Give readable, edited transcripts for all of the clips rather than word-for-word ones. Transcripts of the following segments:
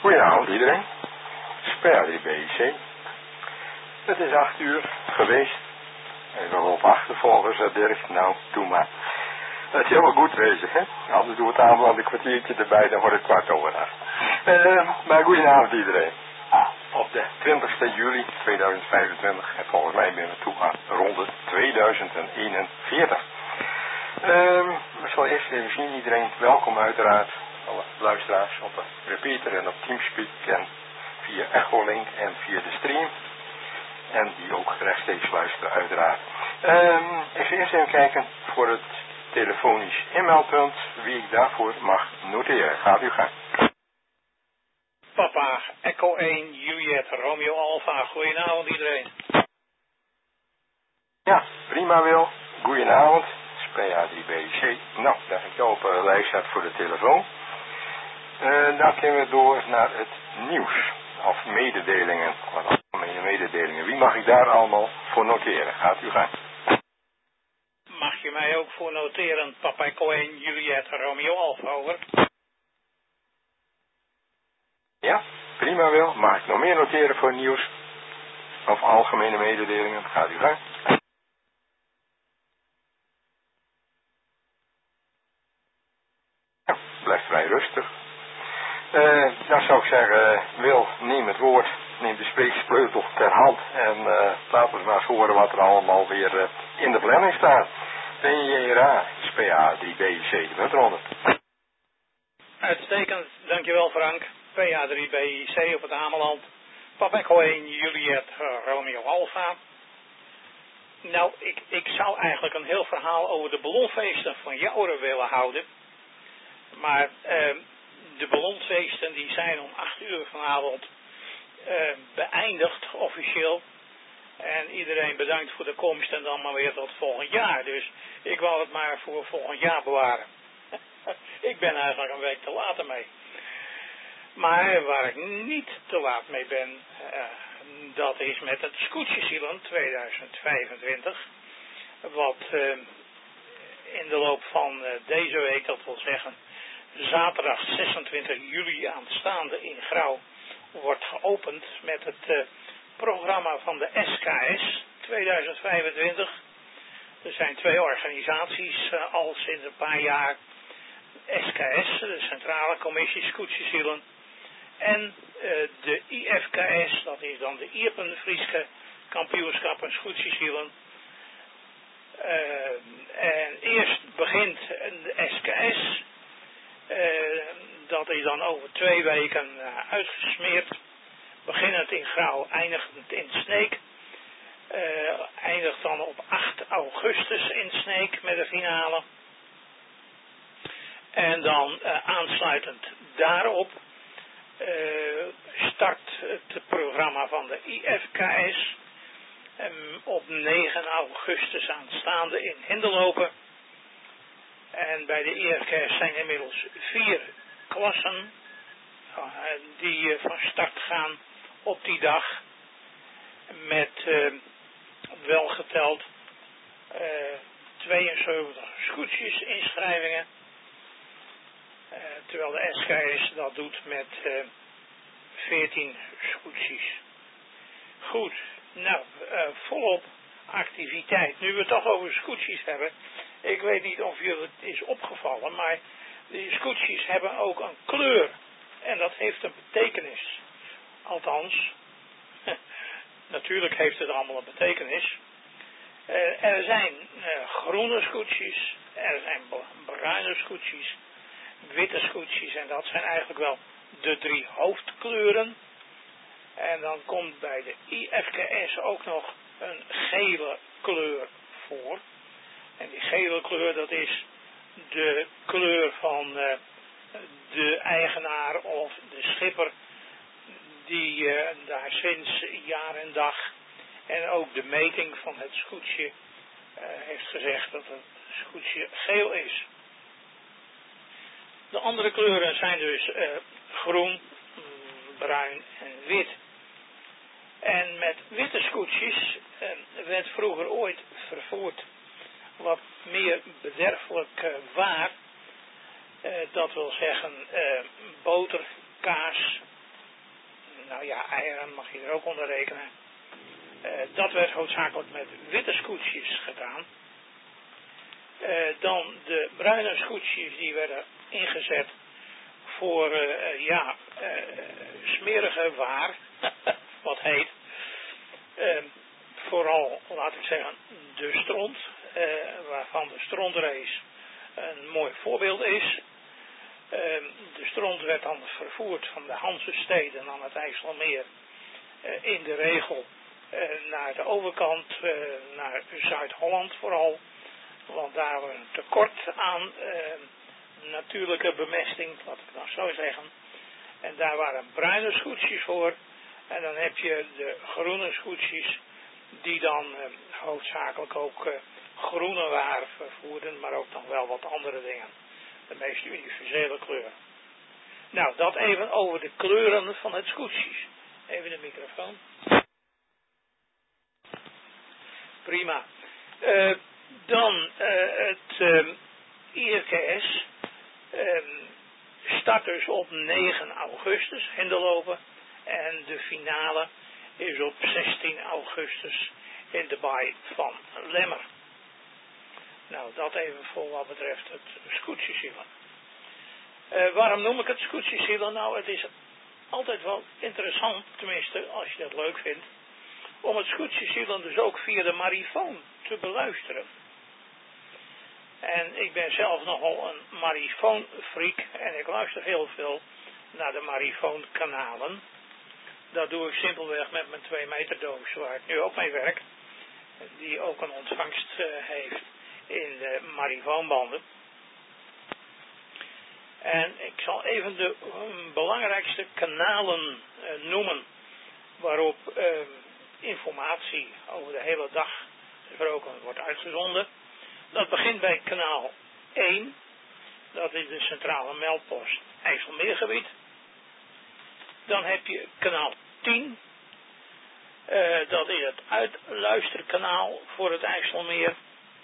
Goedenavond iedereen. SPA3BIC. Het is 8 uur geweest. Even op achtervolgers, Dirk. Nou, doe maar. Dat is helemaal goed wezen, hè? Anders doe het avond een kwartiertje erbij, dan wordt het 8:15. Maar goedenavond iedereen. Op de 20 juli 2025 en volgens mij ben we toe aan ronde 2041. We zullen eerst even zien, iedereen welkom uiteraard. Alle luisteraars op de repeater en op Teamspeak en via Echolink en via de stream. En die ook rechtstreeks luisteren uiteraard. Ik ga eerst even kijken voor het telefonisch inmeldpunt wie ik daarvoor mag noteren. Gaat u gang. Papa, Echo 1, Juliet, Romeo Alpha. Goedenavond iedereen. Ja, prima Wil. Goedenavond. SPA3BC. Nou, dat ik jou op lijst zet voor de telefoon. Dan kunnen we door naar het nieuws. Of mededelingen. Wat algemene mededelingen. Wie mag ik daar allemaal voor noteren? Gaat u gang. Mag je mij ook voor noteren, Papa Echo 1, Juliet, Romeo Alpha, over? Ja, prima Wil. Mag ik nog meer noteren voor nieuws? Of algemene mededelingen? Gaat u gang. Ja, blijft vrij rustig. Dan zou ik zeggen, Wil, neem het woord, neem de spreeksleutel ter hand en laten we maar eens horen wat er allemaal weer in de planning staat. PJRA, SPA3BIC, de muntronde. Uitstekend, dankjewel Frank. PA3BIC op het Ameland. Papa Echo 1, Juliet, Romeo Alpha. Nou, ik zou eigenlijk een heel verhaal over de ballonfeesten van Jouren willen houden. Maar de ballonfeesten die zijn om 8 uur vanavond beëindigd officieel. En iedereen bedankt voor de komst en dan maar weer tot volgend jaar. Dus ik wou het maar voor volgend jaar bewaren. Ik ben eigenlijk een week te laat ermee. Maar waar ik niet te laat mee ben, dat is met het Scootjesielen 2025. Wat in de loop van deze week, dat wil zeggen zaterdag 26 juli aanstaande in Grauw, wordt geopend met het programma van de SKS 2025. Er zijn 2 organisaties al sinds een paar jaar. SKS, de Centrale Commissie Scootjesielen. En de IFKS, dat is dan de Iepen-Frieske Kampioenschappen Scootjesielen. En eerst begint de SKS. Dat is dan over 2 weken uitgesmeerd. Beginnend in Grauw, eindigend in Sneek. Eindigt dan op 8 augustus in Sneek met de finale. En dan aansluitend daarop start het programma van de IFKS. Op 9 augustus aanstaande in Hinderlopen. En bij de IFKS zijn inmiddels 4 klassen die van start gaan op die dag. Met welgeteld 72 scootjes inschrijvingen. Terwijl de SKS dat doet met 14 scootjes. Goed, nou, volop activiteit. Nu we het toch over scootjes hebben. Ik weet niet of jullie het is opgevallen, maar die scootjes hebben ook een kleur. En dat heeft een betekenis. Althans, natuurlijk heeft het allemaal een betekenis. Er zijn groene scootjes, er zijn bruine scootjes, witte scootjes en dat zijn eigenlijk wel de 3 hoofdkleuren. En dan komt bij de IFKS ook nog een gele kleur voor. En die gele kleur, dat is de kleur van de eigenaar of de schipper die daar sinds jaar en dag en ook de meting van het scootje heeft gezegd dat het scootje geel is. De andere kleuren zijn dus groen, bruin en wit. En met witte scootjes werd vroeger ooit vervoerd wat meer bederfelijk waar. Dat wil zeggen boter, kaas nou ja, eieren mag je er ook onder rekenen. Dat werd hoofdzakelijk met witte scootjes gedaan. Dan de bruine scootjes die werden ingezet voor smerige waar, wat heet. Vooral, laat ik zeggen, de stront, waarvan de strontrace een mooi voorbeeld is. De stront werd dan vervoerd van de Hanzesteden aan het IJsselmeer, in de regel naar de overkant, naar Zuid-Holland vooral, want daar was een tekort aan natuurlijke bemesting, laat ik nou zo zeggen. En daar waren bruine scootjes voor. En dan heb je de groene scootjes die dan hoofdzakelijk ook groene waar vervoerden, maar ook nog wel wat andere dingen. De meest universele kleuren. Nou, dat even over de kleuren van het scootjes. Even de microfoon. Prima. Dan het IRKS start dus op 9 augustus hendelopen en de finale is op 16 augustus in de baai van Lemmer. Nou, dat even voor wat betreft het scootjesielen. Waarom noem ik het scootjesielen? Nou, het is altijd wel interessant, tenminste als je dat leuk vindt, om het scootjesielen dus ook via de marifoon te beluisteren. En ik ben zelf nogal een marifoonfreak en ik luister heel veel naar de marifoonkanalen. Dat doe ik simpelweg met mijn 2 meter doos waar ik nu ook mee werk. Die ook een ontvangst heeft in de marifoonbanden. En ik zal even de belangrijkste kanalen noemen waarop informatie over de hele dag gesproken wordt uitgezonden. Dat begint bij kanaal 1. Dat is de centrale meldpost IJsselmeergebied. Dan heb je kanaal 10. Dat is het uitluisterkanaal voor het IJsselmeer.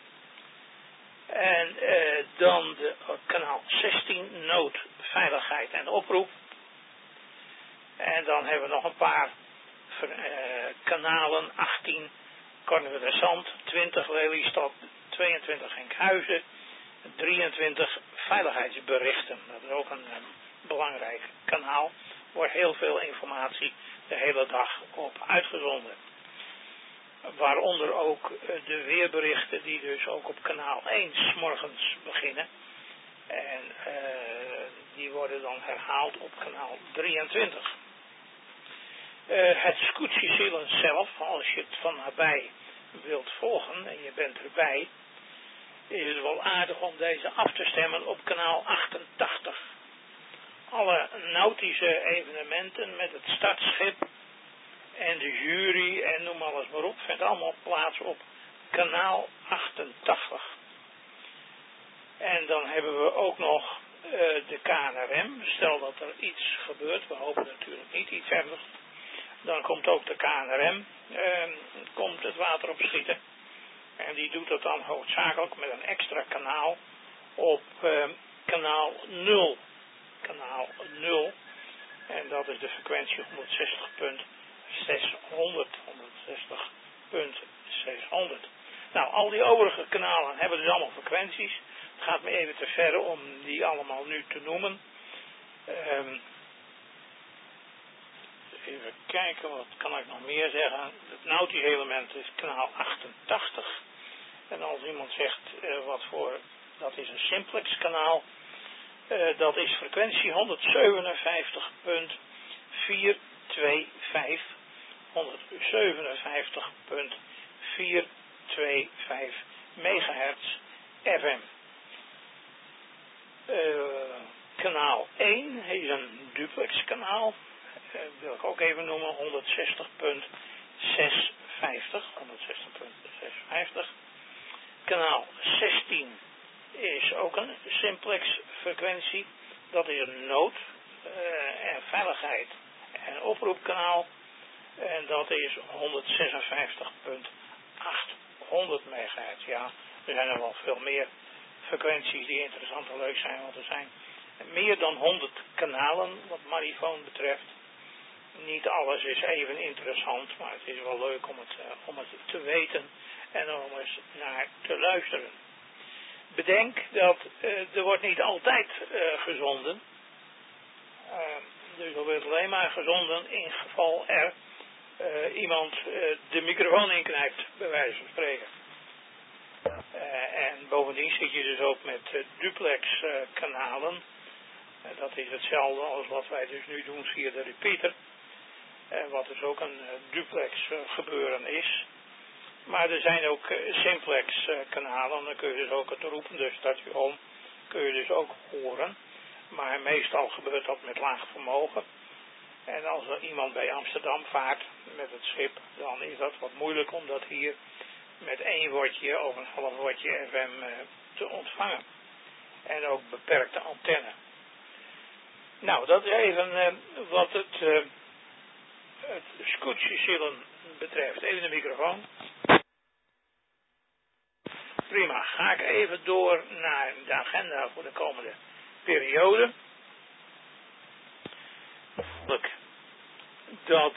En dan de kanaal 16 nood, veiligheid en oproep. En dan hebben we nog een paar kanalen, 18 Cornelis-Zand, 20 Lelystad, 22 Enkhuizen, 23 veiligheidsberichten. Dat is ook een belangrijk kanaal. Er wordt heel veel informatie de hele dag op uitgezonden. Waaronder ook de weerberichten die dus ook op kanaal 1 's morgens beginnen. En die worden dan herhaald op kanaal 23. Het scootjesielen zelf, als je het van nabij wilt volgen en je bent erbij, is het wel aardig om deze af te stemmen op kanaal 88. Alle nautische evenementen met het startschip en de jury en noem alles maar op, vindt allemaal plaats op kanaal 88. En dan hebben we ook nog de KNRM. Stel dat er iets gebeurt, we hopen natuurlijk niet iets ernstigs. Dan komt ook de KNRM, komt het water op schieten. En die doet dat dan hoofdzakelijk met een extra kanaal op kanaal 0. Kanaal 0. En dat is de frequentie 160.600. Nou, al die overige kanalen hebben dus allemaal frequenties. Het gaat me even te ver om die allemaal nu te noemen. Even kijken, wat kan ik nog meer zeggen? Het nautisch element is kanaal 88. En als iemand zegt wat voor, dat is een simplex kanaal. Dat is frequentie 157.425. 157.425 megahertz FM. Kanaal 1 is een duplex kanaal. Wil ik ook even noemen, 160.650. Kanaal 16 is ook een simplex frequentie. Dat is een nood en veiligheid en oproepkanaal. En dat is 156.800 megahertz. Ja, er zijn er wel veel meer frequenties die interessant en leuk zijn, want er zijn meer dan 100 kanalen wat marifoon betreft. niet alles is even interessant, maar het is wel leuk om het te weten en om eens naar te luisteren. Bedenk dat er wordt niet altijd gezonden. Dus er wordt alleen maar gezonden in geval er iemand de microfoon inknijpt, bij wijze van spreken. En bovendien zit je dus ook met duplex kanalen. Dat is hetzelfde als wat wij dus nu doen via de repeater. Wat dus ook een duplex gebeuren is. Maar er zijn ook simplex kanalen. Dan kun je dus ook het roepende station kun je dus ook horen. Maar meestal gebeurt dat met laag vermogen. En als er iemand bij Amsterdam vaart met het schip, dan is dat wat moeilijk om dat hier met 1 wattje of een half wattje FM te ontvangen. En ook beperkte antenne. Nou, dat is even wat het scootjeszillen betreft. Even de microfoon. Prima, ga ik even door naar de agenda voor de komende periode. Dat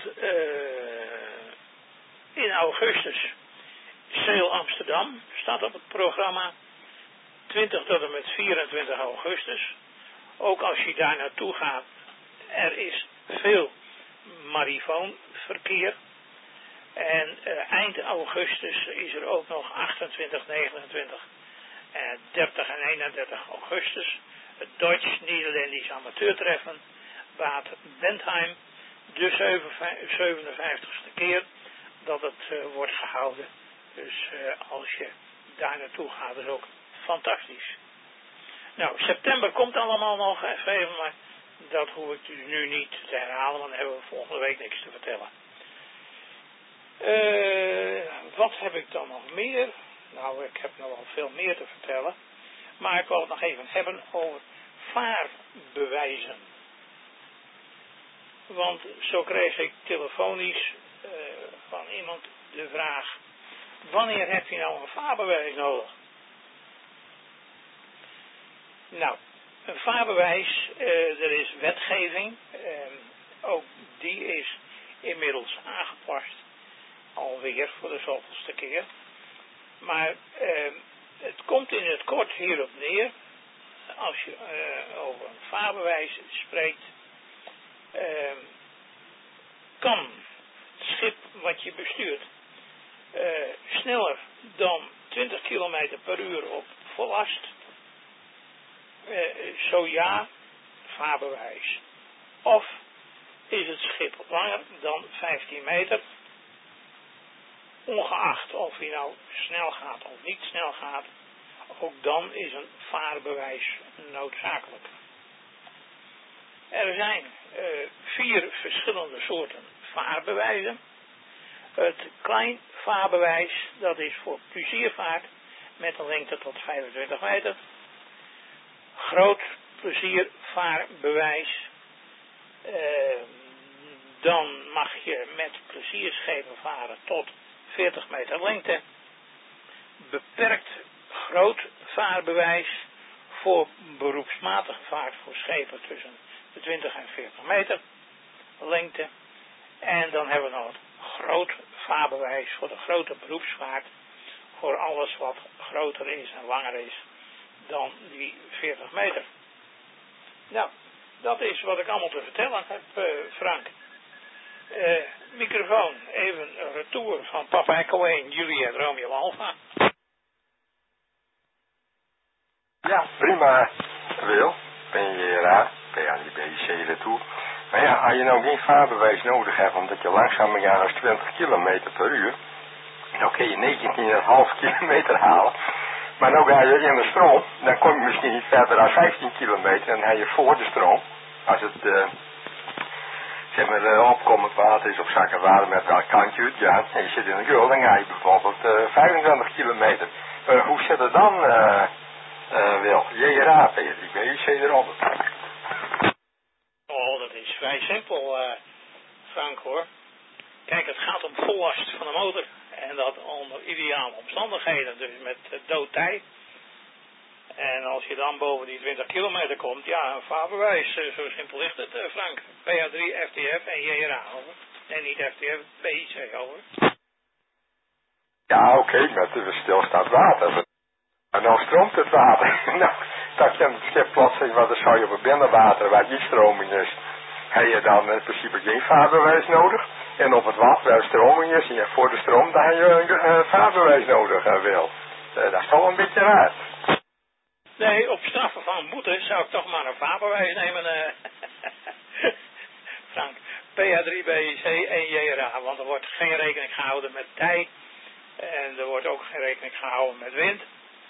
in augustus Sail Amsterdam staat op het programma. 20 tot en met 24 augustus. Ook als je daar naartoe gaat, er is veel marifoonverkeer. En eind augustus is er ook nog 28, 29, 30 en 31 augustus. Het Duits-Nederlandisch amateurtreffen, Bad Bentheim. De 57ste keer dat het wordt gehouden. Dus als je daar naartoe gaat, is ook fantastisch. Nou, september komt allemaal nog even, maar dat hoef ik dus nu niet te herhalen, want dan hebben we volgende week niks te vertellen. Wat heb ik dan nog meer? Nou, ik heb nog wel veel meer te vertellen. Maar ik wil het nog even hebben over vaarbewijzen. Want zo kreeg ik telefonisch van iemand de vraag: wanneer heb je nou een vaarbewijs nodig? Nou, een vaarbewijs, er is wetgeving. Ook die is inmiddels aangepast. Alweer voor de zoveelste keer. Maar het komt in het kort hierop neer. Als je over een vaarbewijs spreekt, kan het schip wat je bestuurt sneller dan 20 km per uur op vollast. Zo ja, vaarbewijs. Of is het schip langer dan 15 meter, ongeacht of hij nou snel gaat of niet snel gaat, ook dan is een vaarbewijs noodzakelijk. Er zijn 4 verschillende soorten vaarbewijzen. Het klein vaarbewijs, dat is voor pleziervaart met een lengte tot 25 meter. Groot pleziervaarbewijs. Dan mag je met plezierschepen varen tot 40 meter lengte. Beperkt groot vaarbewijs voor beroepsmatige vaart voor schepen tussen de 20 en 40 meter lengte. En dan hebben we nog het groot vaarbewijs voor de grote beroepsvaart. Voor alles wat groter is en langer is dan die 40 meter. Nou, dat is wat ik allemaal te vertellen heb, Frank. Microfoon, even een retour van Papa Echo 1, Juliet Romeo Alpha. Ja, prima, Wil. Ben je raar? Ben je aan die BC retour? Maar ja, als je nou geen vaarbewijs nodig hebt, omdat je langzamer gaat als 20 km per uur, dan kun je 19,5 kilometer halen. Maar nou ga je in de stroom, dan kom je misschien niet verder dan 15 kilometer en dan heb je voor de stroom, als het zeg maar opkomend water is of zakken water met welk kantje uit, ja, en je zit in de gul, dan ga je bijvoorbeeld 25 kilometer. Hoe zit het dan, Wil? JRA, ik ben UC eronder. Oh, dat is vrij simpel, Frank, hoor. Kijk, het gaat om vollast van de motor. En dat onder ideale omstandigheden. Dus met doodtij. En als je dan boven die 20 kilometer komt, ja, een vaarbewijs, zo simpel ligt het, Frank. PA3, FTF en JRA, over. En niet FTF, BIC, over. Ja, oké, met de stilstaand water. En dan stroomt het water. Nou, dat je een schip plotseling, want dan zou je op het binnenwater waar die stroming is, heb je dan in principe geen vaarbewijs nodig. En op het water waar stroming is, en je voor de stroom, dan heb je een vaarbewijs nodig, Wil. Dat is toch een beetje raar. Nee, op straffen van boete zou ik toch maar een vaarbewijs nemen, Frank. PA3, BIC en JRA, want er wordt geen rekening gehouden met tij. En er wordt ook geen rekening gehouden met wind.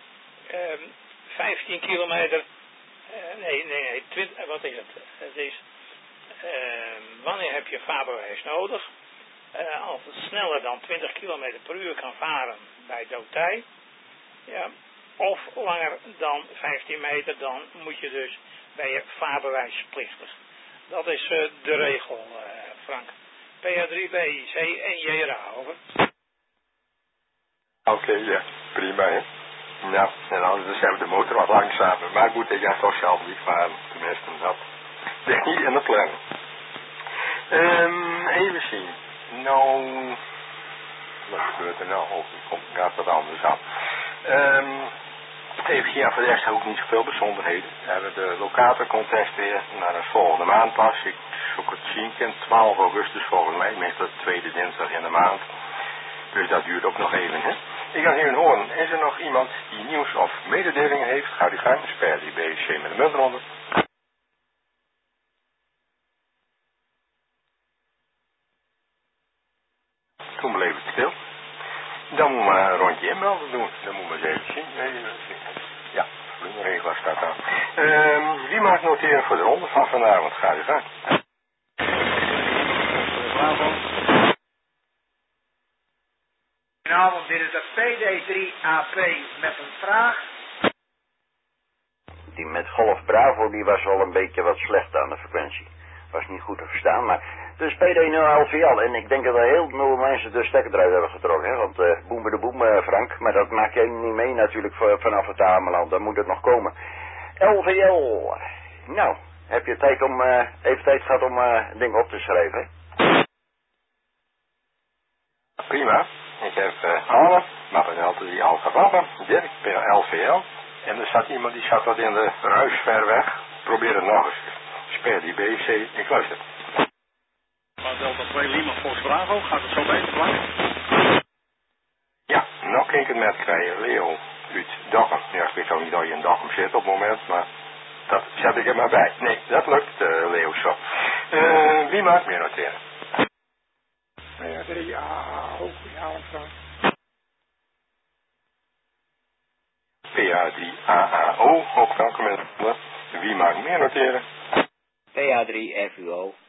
15 kilometer, nee, 20, wat is het? Het is, wanneer heb je vaarbewijs nodig? Als het sneller dan 20 kilometer per uur kan varen bij doodtij, ja, of langer dan 15 meter, dan moet je dus bij je vaarbewijsplichtig. Dat is de regel, Frank. PA3, BIC en JRA, over. Oké, ja, prima, hè. Nou, en anders hebben we de motor wat langzamer. Maar goed, ik ga toch zelf niet varen. Tenminste, dat ligt niet in de planning. Even zien. Nou, wat gebeurt er nou? Oh, gaat wat anders aan. Even zien, voor de rest heb ik niet zoveel bijzonderheden. We hebben de locatorcontest weer naar de volgende maand pas. Ik zoek het zien, 12 augustus volgens mij, meestal de tweede dinsdag in de maand. Dus dat duurt ook nog even, hè. Ik ga even horen, is er nog iemand die nieuws of mededelingen heeft? Ga die gang, spel die BC met de muntronde. Toen bleef het stil. Dan moeten we een rondje inmelden doen. Dan moeten we eens even zien. Ja, de regelaar staat aan. Wie mag noteren voor de ronde van vanavond? Ga die gang. Goedenavond, dit is de PD3AP met een vraag. Die met Golf Bravo, die was wel een beetje wat slecht aan de frequentie. Was niet goed te verstaan, maar... Dus PD0LVL, en ik denk dat er heel veel mensen de stekker eruit hebben getrokken, hè. Want boem bij de boem, Frank, maar dat maak je niet mee natuurlijk vanaf het Ameland, dan moet het nog komen. LVL, nou, heb je tijd om, even tijd gehad om dingen op te schrijven, hè? Prima. Ik heb Anne, maar dan altijd die Alpha Papa, Dirk, LVL. En er zat iemand die zat wat in de ruis ver weg. Probeer het nog eens. Speel die BC, ik luister. Maar Delta 2 Lima Fox Bravo, gaat het zo beter, Frank? Ja, nog kan ik het met krijgen. Leo uit Dokkum. Ja, ik weet ook niet dat je in Dokkum zit op het moment, maar dat zet ik er maar bij. Nee, dat lukt, Leo, zo. Wie maakt meer noteren? Ja, ook ja, Frank. PA3AAO, ook welkom in. Wie maakt meer noteren? PA3FUO.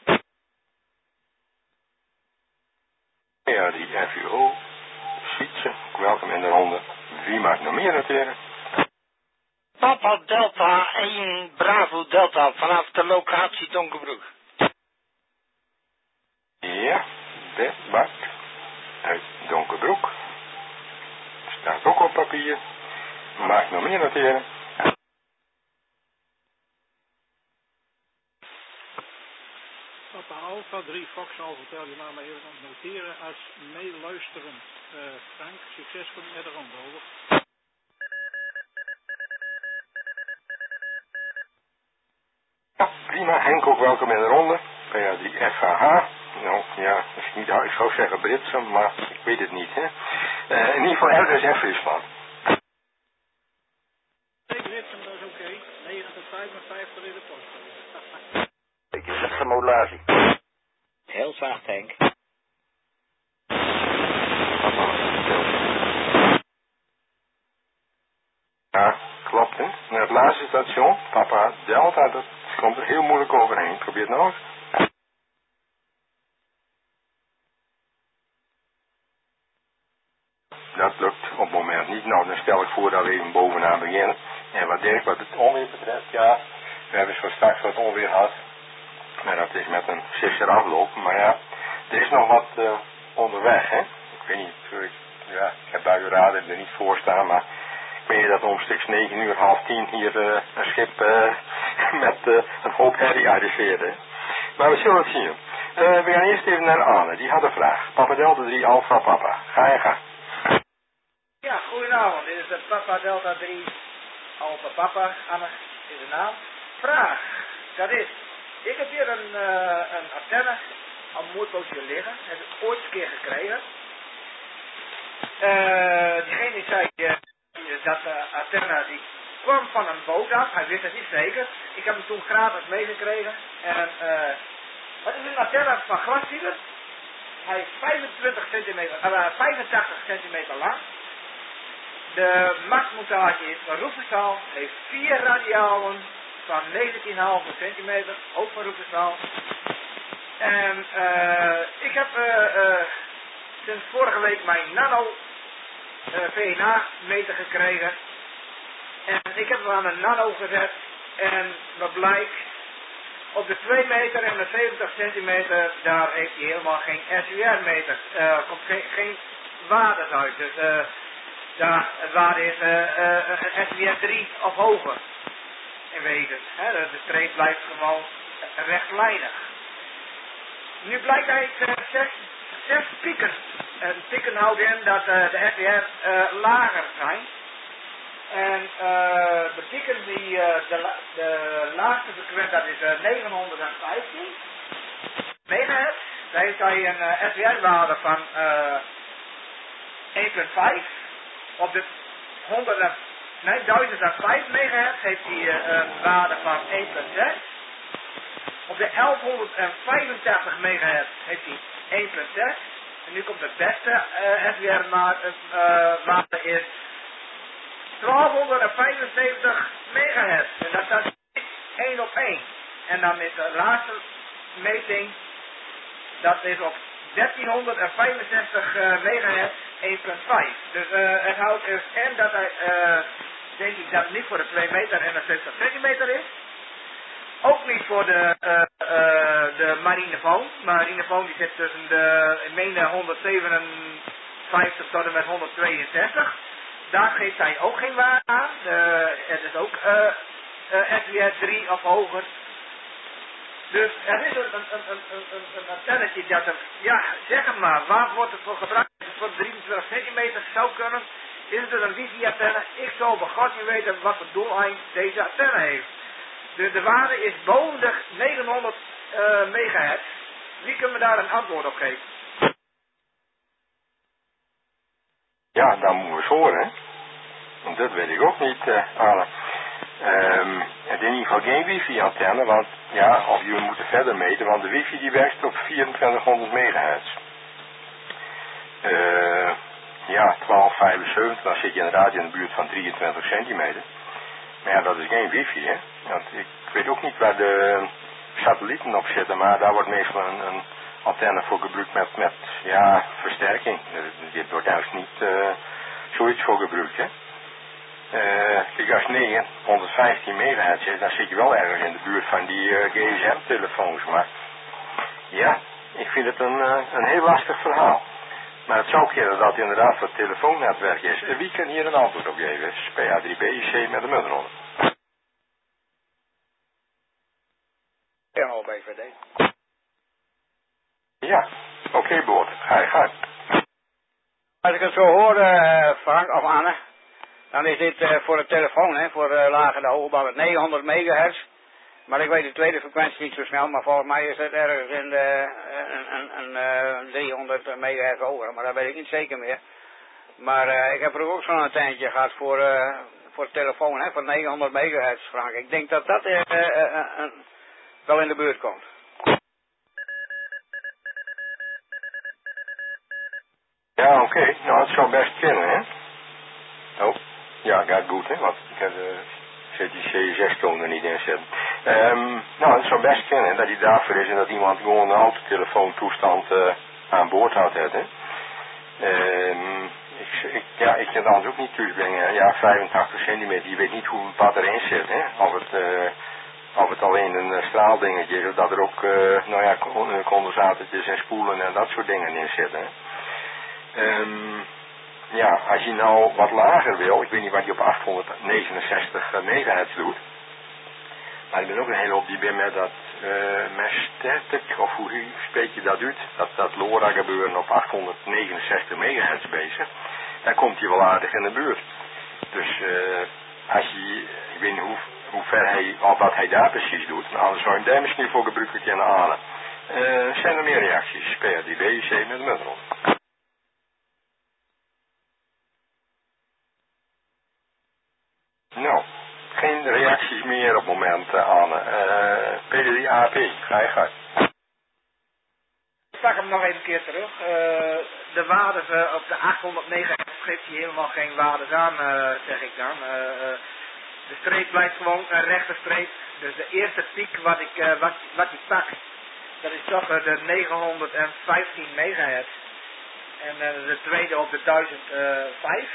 PA3FUO, Sietse, welkom in de ronde. Wie maakt nog meer noteren? Papa Delta 1 Bravo Delta vanaf de locatie Donkerbroek. Ja, Bert Bart uit Donkerbroek. Staat ook op papier. Maakt nog meer noteren? Papa Alpha 3 Fox Alpha Hotel, je mag me even aan het noteren als meeluisterend. Frank, succesvol met de ronde, over. Ja, prima. Henk ook welkom in de ronde. PA3FAH. Nou, ja, is niet, ik zou zeggen Britse, maar ik weet het niet, hè. In ieder geval RSF Friesland. Ik weet hem, dat is oké. 955 in de post. Beetje slechte modulatie. Heel zacht, Henk. Ja, klopt, hè. Naar het laatste station, Papa Delta, dat komt er heel moeilijk overheen. Probeer het nog eens. Dat lukt op het moment niet. Nou, dan stel ik voor dat we even bovenaan beginnen. En wat Dirk, wat het onweer betreft, ja, we hebben zo straks wat onweer gehad. Maar dat is met een sisser afloop. Maar ja, er is nog wat onderweg, hè. Ik weet niet, ik heb buienradar er niet voor staan, maar ik meer dat omstreeks 9 uur, half 10 hier een schip met een hoop herrie arriveerde. Maar we zullen het zien. We gaan eerst even naar Anne, die had een vraag. Papa Delta 3 Alpha Papa. Ga je gang. Ja, goedenavond. Dit is de Papa Delta 3 Alpha Papa. Anne is de naam. Vraag. Dat is, ik heb hier een antenne al een mooi poosje liggen. Heb ik ooit een keer gekregen. Diegene zei dat de antenne die kwam van een boot af. Hij wist het niet zeker. Ik heb hem toen gratis meegekregen. En het is een antenne van glasfiber. Hij is 85 centimeter lang. De maxmontage is van Roepenstaal. Heeft 4 radialen van 19,5 centimeter. Ook van Roepenstaal. En ik heb sinds vorige week mijn nano VNA meter gekregen. En ik heb hem aan een nano gezet. En wat blijkt, op de 2 meter en de 70 centimeter, daar heeft hij helemaal geen SWR meter. Komt geen waardes uit. Dus daar het waarde is een SWR 3 of hoger. In wezen. De streep blijft gewoon rechtlijnig. Nu blijkt eigenlijk 6 pieken. En pieken houdt in dat de SWR lager zijn. En de pieken die de laagste frequentie, dat is 915 megahertz. Daar heeft hij een SWR-waarde van 1,5. Op de 1005 megahertz heeft hij een waarde van 1,6. Op de 1185 megahertz heeft hij 1,6. En nu komt de beste SWR-waarde is 1275 megahertz. En dat staat 1 op 1. En dan is de laatste meting, dat is op 1365 megahertz 1,5. Dus het houdt dus en dat hij, denk ik, dat het niet voor de 2 meter en de 60 centimeter is. Ook niet voor de marinefoon. Marinefoon die zit tussen de, ik meen 157 tot en met 162. Daar geeft hij ook geen waarde aan. Het is ook SWR 3 of hoger. Dus er is een antennetje dat er, ja, zeg het maar, waar wordt het voor gebruikt? Is het voor 23 centimeter zou kunnen? Is het een wifi-antenne? Ik zou bij God niet weten wat voor doeleind deze antenne heeft. Dus de waarde is boven de 900 megahertz. Wie kan me daar een antwoord op geven? Ja, dan moeten we eens horen, hè. Want dat weet ik ook niet, Arne. Het is in ieder geval geen wifi-antenne, want ja, of jullie moeten verder meten, want de wifi die werkt op 2400 megahertz. Ja, 1275, dan zit je inderdaad in de buurt van 23 centimeter. Maar ja, dat is geen wifi, hè. Want ik weet ook niet waar de satellieten op zitten, maar daar wordt meestal een antenne voor gebruikt met ja, versterking. Dit wordt juist niet zoiets voor gebruikt, hè. Kijk, als 915 megahertz is, dan zit je wel ergens in de buurt van die gsm-telefoons. Maar ja, ik vind het een heel lastig verhaal. Maar het zou kunnen dat het inderdaad voor het telefoonnetwerk is. Wie kan hier een antwoord op geven? PA3BIC met de muntrollen. Ja, BVD. Ja, oké, Boord. Ga je gang. Als ik het zo hoor, Frank of Anne, dan is dit voor de telefoon, hè, voor lage de hoge met 900 megahertz. Maar ik weet de tweede frequentie niet zo snel, maar volgens mij is het ergens in de 300 megahertz hoger, maar dat weet ik niet zeker meer. Maar ik heb er ook zo'n antennetje gehad voor de telefoon, hè, voor 900 megahertz, Frank. Ik denk dat dat wel in de buurt komt. Ja, oké. Nou, het zou best kunnen, hè. Oh, ja, gaat goed, hè, want ik heb zit die C6-toon er niet in zitten. Nou, het zou best kunnen dat hij daarvoor is en dat iemand gewoon een autotelefoontoestand aan boord houdt, hè. Ik kan het anders ook niet thuisbrengen. Ja, 85 centimeter, je weet niet hoe wat erin zit, hè. Of het alleen een straaldingetje is, of dat er ook, nou ja, condensatortjes en spoelen en dat soort dingen in zitten, hè. ja, als je nou wat lager wil, ik weet niet wat je op 869 megahertz doet. Maar ik ben ook een hele hoop die ben met dat Mesthetic, of hoe spreek je dat uit, dat LoRa gebeuren op 869 megahertz bezig. Dan komt hij wel aardig in de buurt. Dus als je, ik weet niet hoe ver hij, of wat hij daar precies doet, maar anders zou je hem daar misschien voor gebruiken kunnen halen. Zijn er meer reacties? PRDB, C met de munt erop. Nou, geen reacties meer op het moment, Anne. PDD-AP, ga je gang. Ik pak hem nog even een keer terug. De waardes op de 800 megahertz geeft hij helemaal geen waardes aan, zeg ik dan. De streep blijft gewoon een rechte streep. Dus de eerste piek wat ik pak, dat is toch de 915 megahertz. En de tweede op de 1005.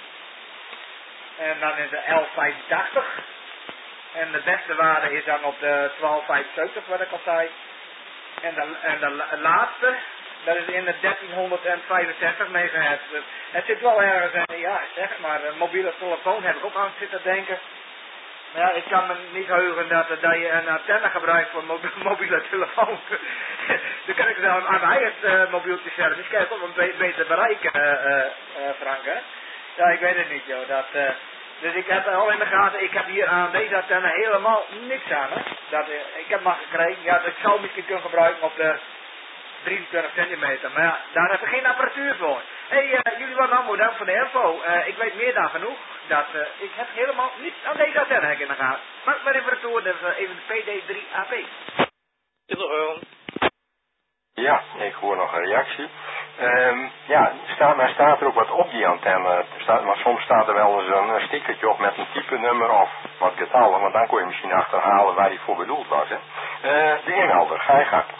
En dan is de 1185. En de beste waarde is dan op de 1275, wat ik al zei. En de laatste, dat is in de 1365 megahertz. Het zit wel ergens, ja zeg maar, een mobiele telefoon heb ik ook aan zitten denken. Maar ja, ik kan me niet heugen dat je een antenne gebruikt voor een mobiele telefoon. Dan kan ik zelf aan mijn eigen mobieltje zetten. Dus kijk, ook een beter bereiken, Frank, hè. Ja, ik weet het niet, joh. Dus ik heb al in de gaten, ik heb hier aan deze antenne helemaal niks aan, hè. Ik heb maar gekregen, ja, dat ik zou misschien kunnen gebruiken op de 23 centimeter. Maar ja, daar heb ik geen apparatuur voor. Hé, jullie wat allemaal bedankt voor de info. Ik weet meer dan genoeg. Ik heb helemaal niets aan deze antenne in de gaten. Maak maar even retour, dus even de PD3AP. Telefoon. Ja, ik hoor nog een reactie. Ja, maar staat er ook wat op die antenne? Maar soms staat er wel eens een stickertje op met een type nummer of wat getallen, want dan kon je misschien achterhalen waar die voor bedoeld was. Hè? De inmelder, ga je gang.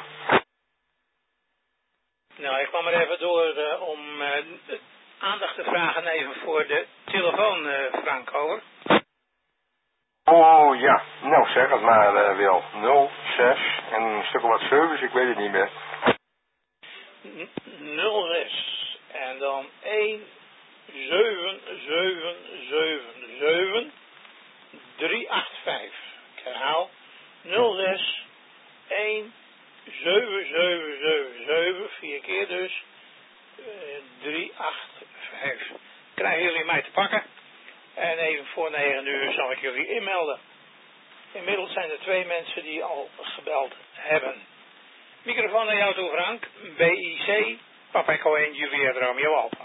Nou, ik kwam er even door om aandacht te vragen even voor de telefoon, Frank, over. Oh ja, nou zeg het maar Wil. 06 en een stuk of wat service, ik weet het niet meer. 06 en dan 17777 385. Ik herhaal 06 17777 4 keer dus 385. Krijgen jullie mij te pakken en even voor 9 uur zal ik jullie inmelden. Inmiddels zijn er 2 mensen die al gebeld hebben. Microfoon naar jou toe, Frank. BIC, Papa Echo 1, Juliet Romeo Alpha.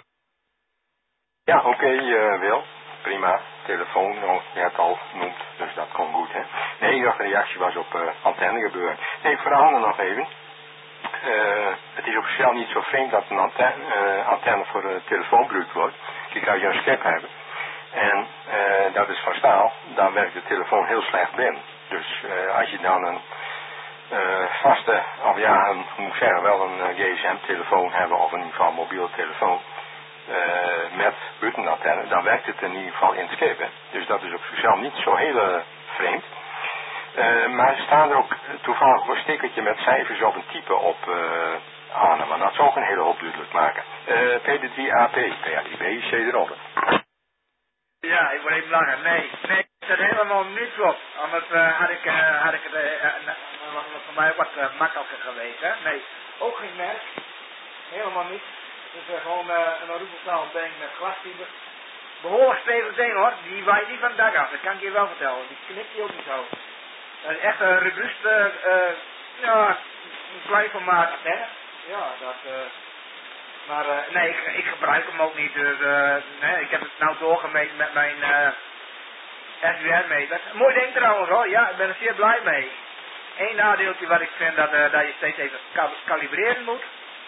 Ja, oké, Wil. Prima. Telefoon, je hebt het al genoemd, dus dat komt goed, hè. Nee, de reactie was op antenne gebeuren. Nee, voor de handen nog even. Het is op zichzelf niet zo vreemd dat een antenne voor de telefoon gebruikt wordt. Je kan je een schep hebben. En dat is van staal, dan werkt de telefoon heel slecht binnen. Dus als je dan een vaste, of ja, hoe moet ik zeggen, wel een gsm-telefoon hebben of in ieder geval een mobiele telefoon met buttonantenne, dan werkt het in ieder geval in het schip. Hè. Dus dat is op zichzelf niet zo heel vreemd. Maar er staan er ook toevallig een stickertje met cijfers op een type op aan, maar dat zou ook een hele hoop duidelijk maken. PD3AP, PRDB, C eronder. Ja, ik wil even lachen. Nee, dat is helemaal niet klopt. Anders had ik het was voor mij wat makkelijker geweest, hè. Nee, ook geen merk. Helemaal niet. Het is gewoon een roepenstaal bank met glasfiber. Behoorlijk stevig ding hoor, die waait niet van het dak af, dat kan ik je wel vertellen. Die knipt je ook niet zo. Dat is echt een robuuste, ja, een klein formaat antenne. Ja, maar nee, ik gebruik hem ook niet, dus nee, ik heb het nou doorgemeten met mijn SWR-meter. Mooi ding trouwens hoor, ja, ik ben er zeer blij mee. Eén nadeeltje wat ik vind, dat je steeds even kalibreren moet.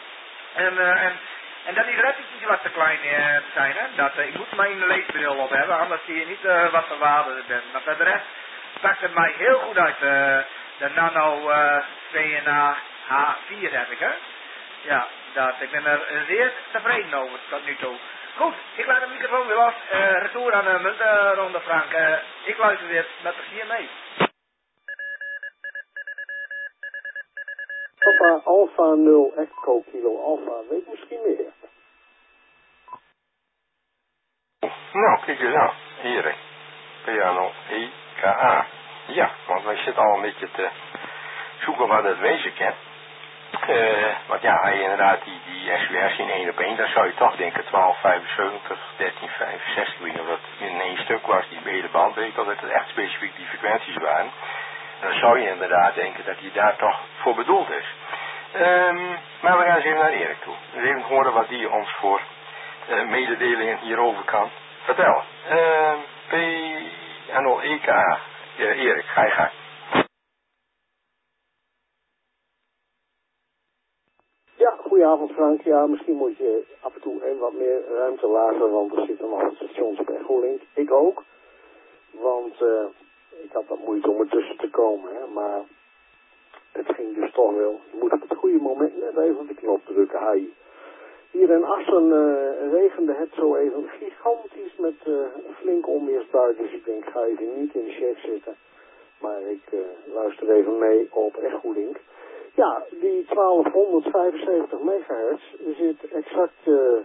En dat die lettertjes wat te klein zijn, hè. Ik moet mijn leesbril op hebben, anders zie je niet wat voor waarde er bent. Maar voor de rest pakt het mij heel goed uit. De Nano VNA H4 heb ik, hè. Ja, ik ben er zeer tevreden over tot nu toe. Goed, ik laat de microfoon weer los. Retour aan de muntronde, Frank. Ik luister weer met plezier mee. Papa Alpha 0 Echo Kilo Alpha weet misschien meer. Nou, kijk eens aan. Erik. P-A-N-O-E-K-A. Ja, want wij zitten al een beetje te zoeken wat het wezen kan. Want ja, hij inderdaad die SWS in 1 op 1, dan zou je toch denken 1275, 1365, weet je of dat in één stuk was, die hele band, weet ik al dat het echt specifiek die frequenties waren. En dan zou je inderdaad denken dat hij daar toch voor bedoeld is. Maar we gaan eens even naar Erik toe. Dus even horen wat die ons voor mededelingen hierover kan vertellen. P-N-O-E-K-A. Erik, ga je gang. Ja, goedenavond Frank. Ja, misschien moet je af en toe wat meer ruimte laten, want er zit nog een station op Echolink. Ik ook, want ik had wat moeite om ertussen te komen, hè, maar het ging dus toch wel. Je moet op het goede moment net even op de knop drukken, hi. Hier in Assen regende het zo even gigantisch met een flinke onweersbui, dus ik denk ga even niet in de shed zitten, maar ik luister even mee op Echolink. Ja, die 1275 megahertz zit exact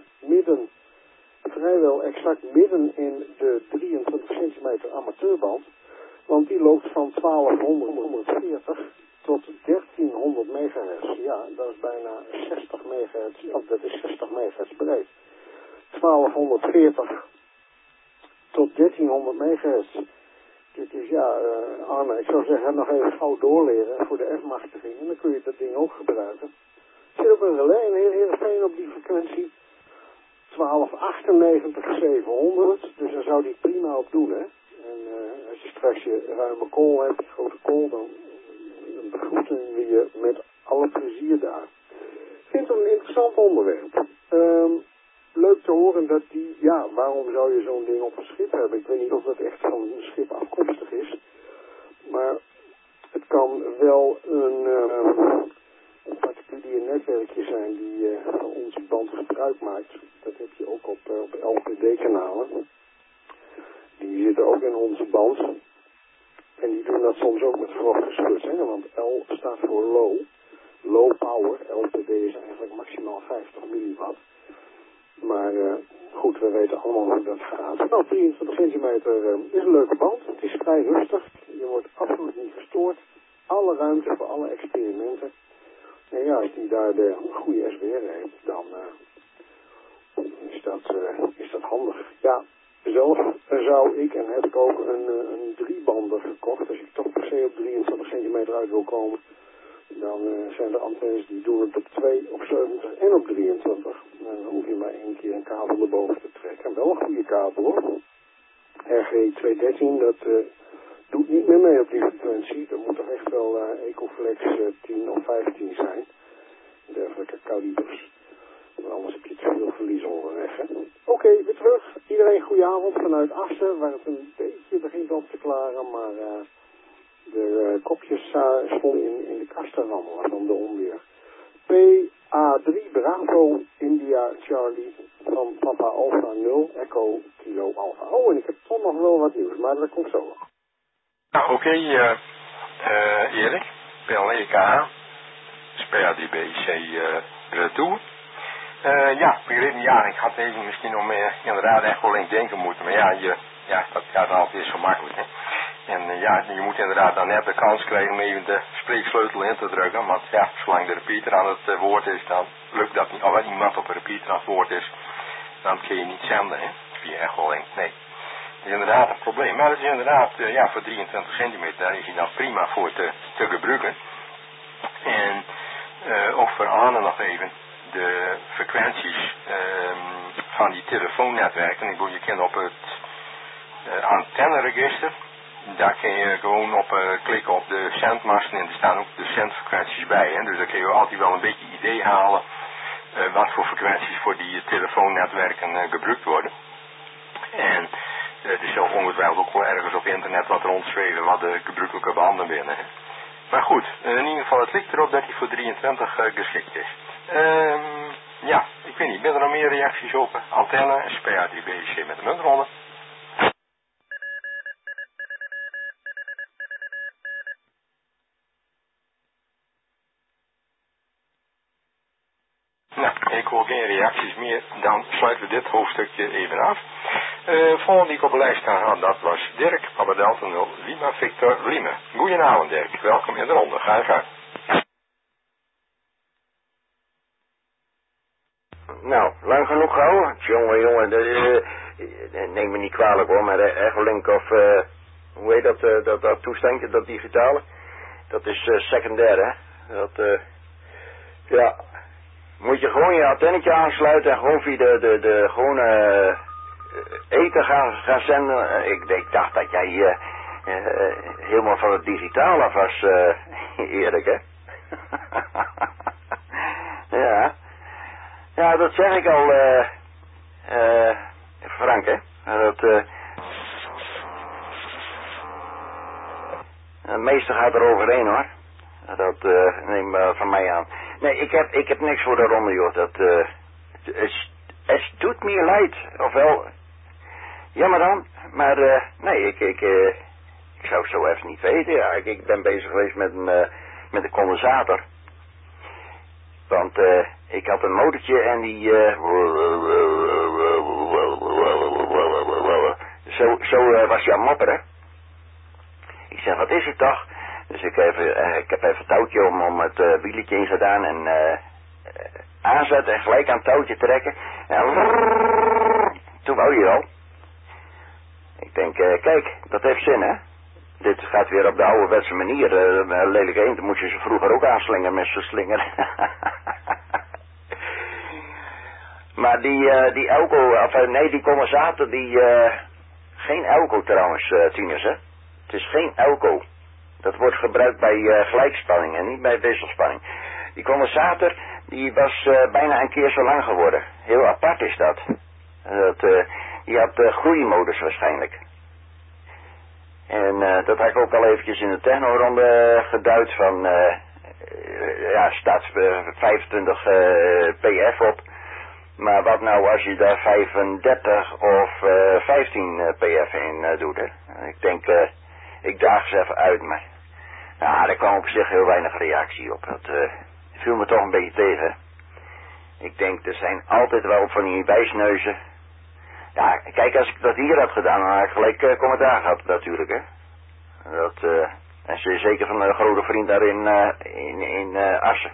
vrijwel exact midden in de 23 centimeter amateurband. Want die loopt van 1240 tot 1300 megahertz. Ja, dat is bijna 60 megahertz, of dat is 60 megahertz breed. 1240 tot 1300 megahertz. Dus ja, Arne, ik zou zeggen, nog even gauw doorleren voor de F-machtiging. En dan kun je dat ding ook gebruiken. Er zit ook een relais in Heerenveen op die frequentie. 1298-700. Dus daar zou die prima op doen, hè. En als je straks je ruime kool hebt, grote kool, dan begroeten we je met alle plezier daar. Ik vind het een interessant onderwerp. Leuk te horen dat die, ja, waarom zou je zo'n ding op een schip hebben? Ik weet niet of dat echt van een schip afkomstig is. Maar het kan wel een particulier netwerkje zijn die van onze band gebruik maakt. Dat heb je ook op LPD-kanalen. Die zitten ook in onze band. En die doen dat soms ook met grof geschut, hè? Want L staat voor low. Low power. LPD is eigenlijk maximaal 50 milliwatt. Maar goed, we weten allemaal hoe dat gaat. Nou, 23 centimeter is een leuke band. Het is vrij rustig. Je wordt absoluut niet gestoord. Alle ruimte voor alle experimenten. En ja, als die daar de goede SWR heeft, dan is dat handig. Ja, zelf zou ik en heb ik ook een driebander gekocht. Als ik toch per se op 23 centimeter uit wil komen, dan zijn er antennes die doen het op 2, op 70 en op 23. Dan hoef je maar 1 keer een kabel erboven te trekken. En wel een goede kabel hoor. RG213, dat doet niet meer mee op die frequentie. Dat moet toch echt wel Ecoflex 10 of 15 zijn. Dergelijke kalibers. Want anders heb je te veel verlies onderweg. Oké, weer terug. Iedereen goedenavond vanuit Assen, waar het een beetje begint op te klaren, maar de kopjes stonden in de kast te rammelen van de onweer. PA3 Bravo India Charlie van Papa Alpha 0 Echo Kilo Alpha. Oh, en ik heb toch nog wel wat nieuws, maar dat komt zo. Nou, oké, Erik. PLEK. PA3BC Retour. Ja, ik had even misschien om inderdaad echt wel in denken moeten, maar dat gaat altijd zo makkelijk, hè. En je moet inderdaad dan net de kans krijgen om even de spreeksleutel in te drukken, want ja, zolang de repeater aan het woord is, dan lukt dat niet. Of iemand op een repeater aan het woord is, dan kun je niet zenden, hè, via Echolink. Nee, dat is inderdaad een probleem. Maar het is inderdaad, voor 23 centimeter, daar is hij dan prima voor te gebruiken. En ook voor Anne nog even, de frequenties van die telefoonnetwerken. Je kent op het antenneregister, daar kun je gewoon op klikken op de zendmasten en er staan ook de zendfrequenties bij. Hè? Dus daar kun je altijd wel een beetje idee halen wat voor frequenties voor die telefoonnetwerken gebruikt worden. En er is zelf ongetwijfeld ook wel ergens op internet wat rondzweven wat de gebruikelijke banden binnen. Hè? Maar goed, in ieder geval het lijkt erop dat hij voor 23 geschikt is. Ik weet niet, ben er nog meer reacties op? Antenne, SPA3BC met de muntronde. Nou, ik hoor geen reacties meer, dan sluiten we dit hoofdstukje even af. Volgende die ik op de lijst staan, dat was Dirk, Papa Delta 0, Lima Victor Lima. Goedenavond Dirk, welkom in de ronde, ga je gang. Nou, lang genoeg gehouden. Jongen, neem me niet kwalijk hoor, maar Echolink of, hoe heet dat toestandje, dat digitale? Dat is secundair, hè? Dat, ja, moet je gewoon je antennetje aansluiten en gewoon via de gewone eten gaan zenden. Ik dacht dat jij helemaal van het digitaal af was, Erik, hè? Ja. Ja, dat zeg ik al, Frank, hè. Dat, het meeste gaat er overheen, hoor. Dat neem van mij aan. Nee, ik heb niks voor de ronde, joh. Dat, het doet me leid. Ofwel, jammer dan. Maar, nee, ik zou het zo even niet weten. Ja, ik ben bezig geweest met een condensator. Want, ik had een motortje en die, zo was hij aan het mopperen. Ik zeg, wat is het toch? Dus ik heb even een touwtje om het wieletje in gedaan en aanzetten en gelijk aan het touwtje trekken. En toen wou je al. Ik denk, kijk, dat heeft zin, hè? Dit gaat weer op de ouderwetse manier. Lelijke eend, moest je ze vroeger ook aanslingen met zo'n slinger. Maar die elko, of nee, die condensator, geen elko trouwens, tieners, hè. Het is geen elko. Dat wordt gebruikt bij gelijkspanning en niet bij wisselspanning. Die condensator, die was bijna een keer zo lang geworden. Heel apart is dat. Die had groeimodus waarschijnlijk. En dat had ik ook al eventjes in de technoronde geduid van, ja, staat 25 pf op. Maar wat nou als je daar 35 of 15 pf in doet, hè? Ik denk, ik daag ze even uit, maar ja, daar kwam op zich heel weinig reactie op. Dat viel me toch een beetje tegen. Ik denk, er zijn altijd wel van die wijsneuzen. Ja, kijk, als ik dat hier had gedaan, dan had ik gelijk commentaar gehad natuurlijk, hè. Dat, en zeker van een grote vriend daar in Assen.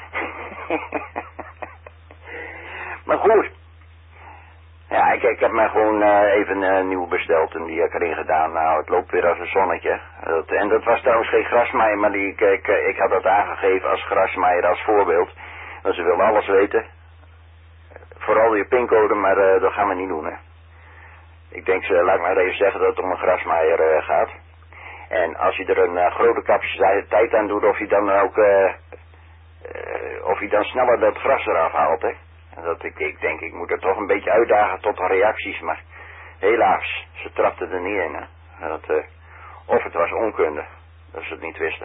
Maar goed. Ja, ik heb mij gewoon even nieuw besteld en die heb ik erin gedaan. Nou, het loopt weer als een zonnetje. En dat was trouwens geen grasmaaier, maar ik had dat aangegeven als grasmaaier als voorbeeld. Want ze wilden alles weten. Vooral je pincode, maar dat gaan we niet doen, hè. Ik denk, laat maar even zeggen dat het om een grasmaaier gaat. En als je er een grote capaciteit aan doet, of je dan ook, of je dan sneller dat gras eraf haalt, hè. Dat ik denk, ik moet er toch een beetje uitdagen tot de reacties, maar helaas, ze trapten er niet in, hè. Of het was onkunde, dat ze het niet wisten.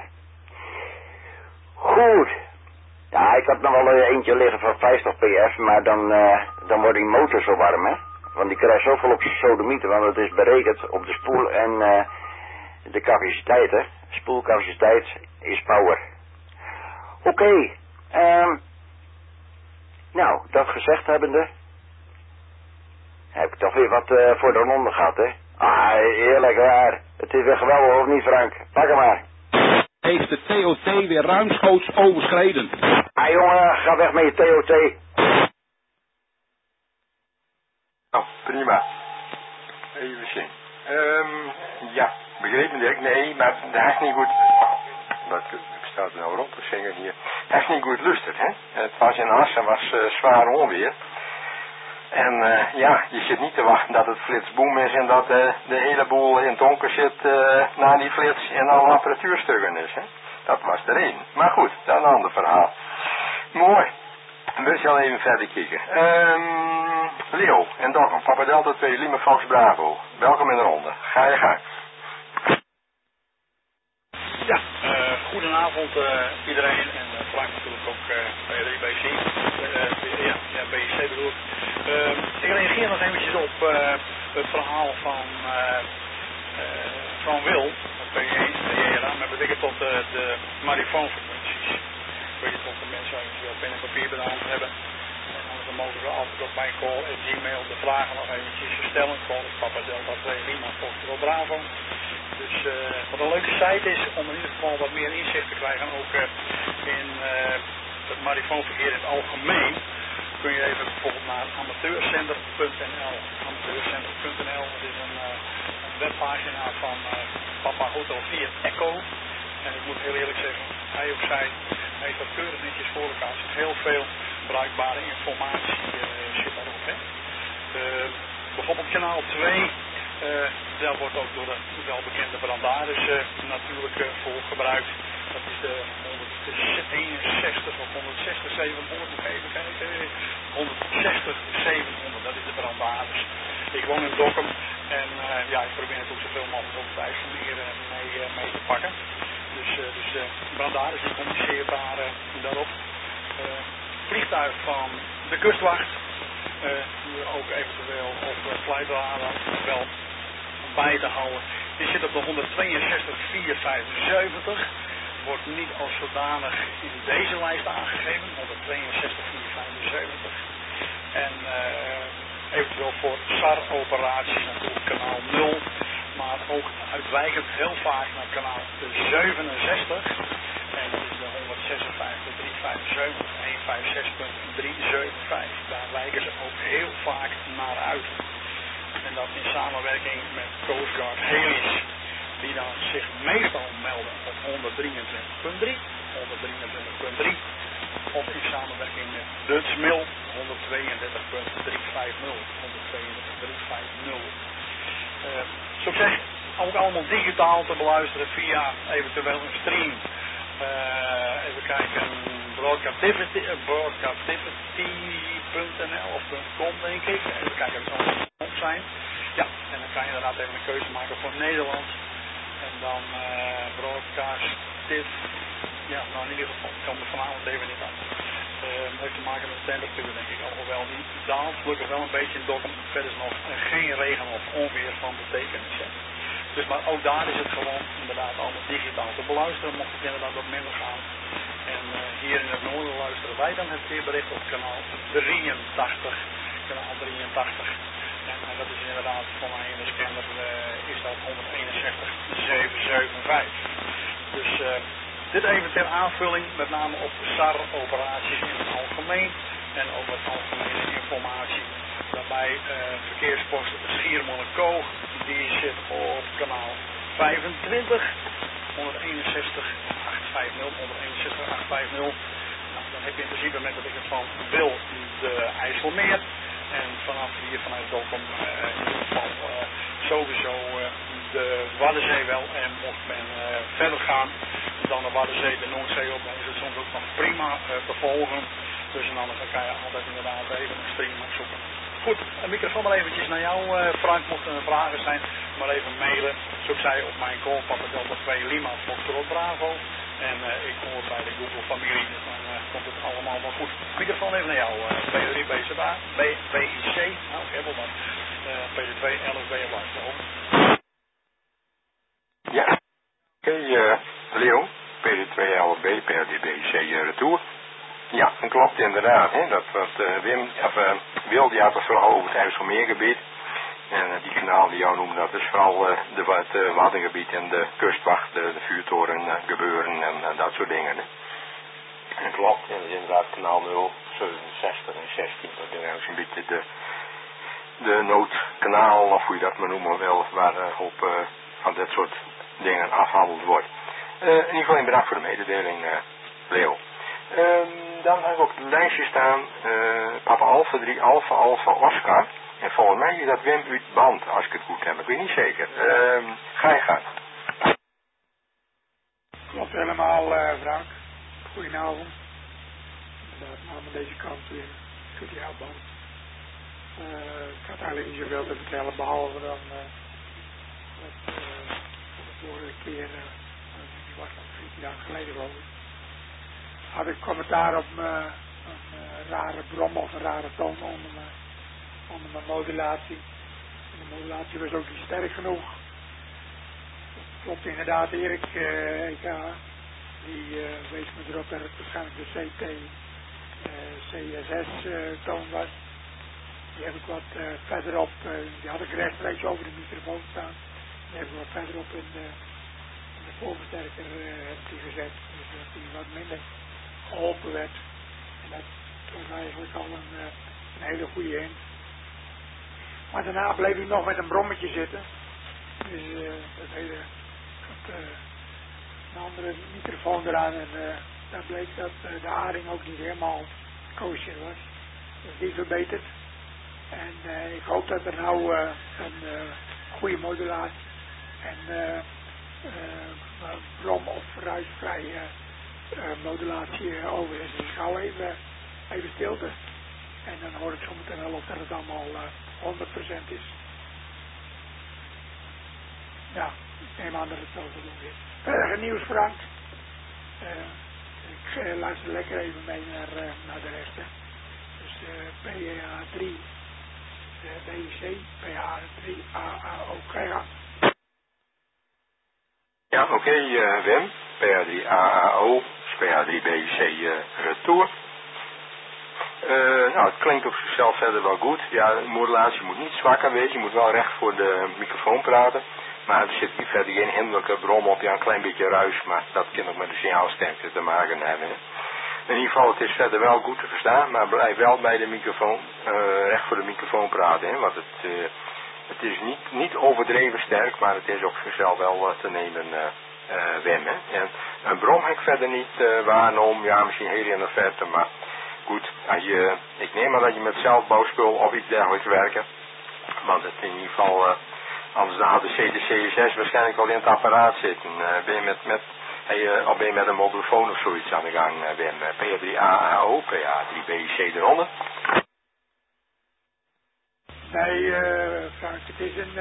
Goed. Ja, ik had nog wel eentje liggen van 50 pf, maar dan wordt die motor zo warm, hè. Want die krijgt zoveel op zijn sodomieten, want het is berekend op de spoel en de capaciteit, hè. Spoelcapaciteit is power. Oké, nou, dat gezegd hebbende, heb ik toch weer wat voor de ronde gehad, hè. Ah, eerlijk waar. Het is weer geweldig, of niet, Frank? Pak hem maar. Heeft de TOT weer ruimschoots overschreden? Ah, jongen, ga weg met je TOT. Oh, prima. Even zien. Ja, begrepen Dirk? Nee, maar dat is niet goed. Wat staat er nou rond te zingen hier? Hij is niet goed lustig, hè? Het was in Assen, was zwaar onweer. En ja, je zit niet te wachten dat het flitsboom is en dat de hele boel in het donker zit na die flits en alle apparatuurstukken is, hè? Dat was er één. Maar goed, dat is een ander verhaal. Mooi. We zullen even verder kijken. Leo en Dokkum, Papa Delta 2, Lima Fox Bravo. Welkom in de ronde. Ga je gang. Ja, goedenavond iedereen en vlak natuurlijk ook bij de BC. Ja, BC bedoel ik. Ik reageer nog eventjes op het verhaal van Wil, op P1, met betrekking tot de marifoonfrequenties. Ik weet niet of de mensen eventueel pen en paper bij de hand hebben. En dan mogen we altijd op mijn call en Gmail de vragen nog eventjes stellen. Call is Papa Delta 2 Lima Foxtrot Bravo. Dus wat een leuke site is om in ieder geval wat meer inzicht te krijgen, ook in het marifoonverkeer in het algemeen. Kun je even bijvoorbeeld naar amateurzender.nl. Amateurzender.nl, dat is een webpagina van Papa Hotel 4 Echo. En ik moet heel eerlijk zeggen, hij of zij heeft dat keurig netjes voor elkaar. Er zit heel veel bruikbare informatie zit daarop. Hè. Bijvoorbeeld kanaal 2, daar wordt ook door de welbekende Brandaris natuurlijk voor gebruikt. Dat is de 161 of 160, 700, nog even kijken. 160, 700, dat is de Brandaris. Ik woon in Dokkum en ik probeer het ook zoveel mogelijk op het IJsselmeer mee te pakken. Dus Brandaris die communiceert daarop. Vliegtuig van de kustwacht, die ook eventueel op flightradar wel bij te houden. Die zit op de 162.475. Wordt niet als zodanig in deze lijst aangegeven, 162.475. En eventueel voor SAR-operaties natuurlijk kanaal 0. Maar ook uitwijkend heel vaak naar kanaal 67. En dat is de 156.375, 156.375. Daar wijken ze ook heel vaak naar uit. En dat in samenwerking met Coast Guard Helis, die dan zich meestal melden op 123.3, 123.3. Of in samenwerking met Dutch Mail 132.350, 132.350. Zoals ik zeg, ook allemaal digitaal te beluisteren via eventueel een stream. Even kijken, broadcastivity.nl of .com denk ik. Even kijken of het allemaal op zijn. Ja, en dan kan je inderdaad even een keuze maken voor Nederland. En dan broadcastiv. Ja, nou in ieder geval, ik kan er vanavond even niet aan. Het heeft te maken met de temperatuur denk ik. Alhoewel die daalt gelukkig wel een beetje in Dokkum. Verder is nog geen regen of onweer van betekenis. Dus maar ook daar is het gewoon inderdaad allemaal digitaal te beluisteren. Mocht het inderdaad wat minder gaan. En hier in het noorden luisteren wij dan het weerbericht op kanaal 83. Kanaal 83. En dat is inderdaad voor mij in de scanner is dat 161.775. Dus dit even ter aanvulling, met name op SAR-operaties in het algemeen. En ook wat algemene informatie. Daarbij verkeerspost Schiermonnikoog, die zit op kanaal 25, 161.850. Nou, dan heb je in principe met dat ik het van wil de IJsselmeer. En vanaf hier vanuit Dokkum in ieder geval sowieso de Waddenzee wel. En mocht men verder gaan dan de Waddenzee, de Noordzee op, dan is het soms ook nog prima te volgen. Dus en anders dan kan je altijd inderdaad even een stream opzoeken. Goed, een microfoon maar eventjes naar jou Frank, mochten er vragen zijn. Maar even mailen, zoals ik zei op mijn call, Papa Delta 2 Lima Foxtrot Bravo. En ik hoor bij de Google familie, dus dan komt het allemaal wel goed. Microfoon even naar jou, P3 BZA, BIC, nou ik heb al wat. PD2 LSB Live. Ja, oké, Leo, PD2 LSB, PRDBC Retour. Ja, dat klopt inderdaad. Hè, dat wat Wil, die had het vooral over het IJsselmeergebied. En die kanaal die jou noemde, dat is vooral het Waddengebied en de kustwacht, de vuurtoren gebeuren en dat soort dingen. Hè. En klopt, en dat is inderdaad kanaal 0, 67 en 16. Dat is eigenlijk een beetje de noodkanaal, of hoe je dat maar noemen wil, waar op van dat soort dingen afgehandeld wordt. In ieder geval bedankt voor de mededeling, Leo. Dan heb ik op het lijstje staan Papa Alpha 3 Alpha Alpha Oscar. En volgens mij is dat Wim uit Band, als ik het goed heb. Ik weet niet zeker. Ga je gang. Klopt helemaal, Frank. Goedenavond. Inderdaad, namens deze kant weer. Studio Band. Ik had eigenlijk niet zoveel te vertellen, behalve dan dat de vorige keer, die was nog 14 dagen geleden geloof ik, had ik commentaar op een rare brom of een rare toon onder mijn modulatie. En de modulatie was ook niet sterk genoeg. Dat klopt inderdaad, Erik EK, die wees me erop dat het waarschijnlijk de CT CSS-toon was. Die heb ik wat verderop, die had ik rechtstreeks over de microfoon staan. Die heb ik wat verderop in de voorversterker gezet. Dus dat die wat minder geholpen werd. En dat was eigenlijk al een hele goede in. Maar daarna bleef ik nog met een brommetje zitten. Dus dat hele een andere microfoon eraan en daar bleek dat de haring ook niet helemaal kosher was. Dus die verbeterd. En ik hoop dat er nou een goede modulatie en brom- of ruisvrije modulatie over is. Dus ik hou even stilte. En dan hoor ik zo meteen wel of dat het allemaal 100% is. Ja, ik neem aan dat het zo voldoende is. Verder nieuws, Frank. Ik luister lekker even mee naar de rest. Hè. Dus PA3, BC, PA3, AAO, KH. Ja, oké, Wim. PA3, AAO, PA3, BC, retour. Nou, het klinkt op zichzelf verder wel goed. Ja, de modulatie moet niet zwakker wezen. Je moet wel recht voor de microfoon praten. Maar er zit verder geen hinderlijke brom op. Ja, een klein beetje ruis, maar dat kan ook met de signaalsterkte te maken hebben. Hè. In ieder geval, het is verder wel goed te verstaan, maar blijf wel bij de microfoon, recht voor de microfoon praten. Hè, want het is niet overdreven sterk, maar het is op zichzelf wel te nemen, Wim. Hè. En een brom heb ik verder niet waarnomen. Ja, misschien heel in de verte, maar goed. Ik neem aan dat je met zelfbouwspul of iets dergelijks werkt. Want het in ieder geval... Anders dan had de CDC6 waarschijnlijk wel in het apparaat zitten. Ben je met een mobielefoon of zoiets aan de gang, Wim? PA3AAO, PA3BC eronder? Nee, Frank, het is een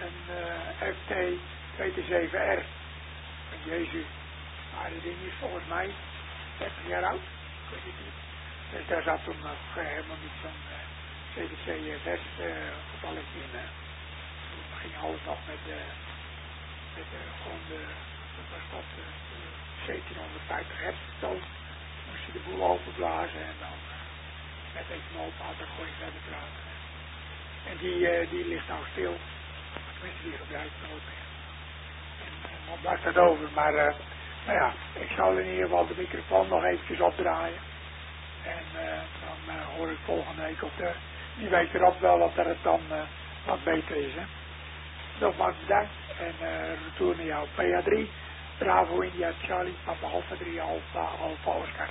FT227R. Van Jezus. Maar dat ding is volgens mij 30 jaar oud. Ik weet het niet. Dus daar zat toen nog helemaal niet zo'n CDC6 gevalletje in. Ging alles nog met gewoon wat was dat, 1750 hertz toon. Moest je de boel openblazen en dan met even open had, dan kon je verder praten. En die ligt nou stil. Tenminste, die gebruikt nooit meer. En wat blijft dat over? Maar nou ja, ik zal in ieder geval de microfoon nog eventjes opdraaien. En dan hoor ik volgende week op die week erop wel dat het dan wat beter is. Hè. Nogmaals bedankt en retour naar jou. PA3, Bravo India Charlie, Papa Alpha 3, Alpha Oscar.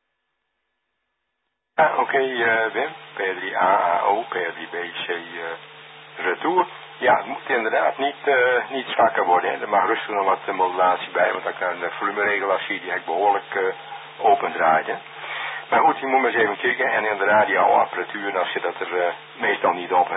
Ja, oké, Wim. PA3 AAO, PA3BC retour. Ja, het moet inderdaad niet zwakker worden. Hè. Er mag rustig nog wat modulatie bij, want dan kan de volumeregulatie die eigenlijk behoorlijk opendraait. Hè. Maar goed, je moet maar eens even kijken. En in de radioapparatuur, dan zit dat er meestal niet op. Hè.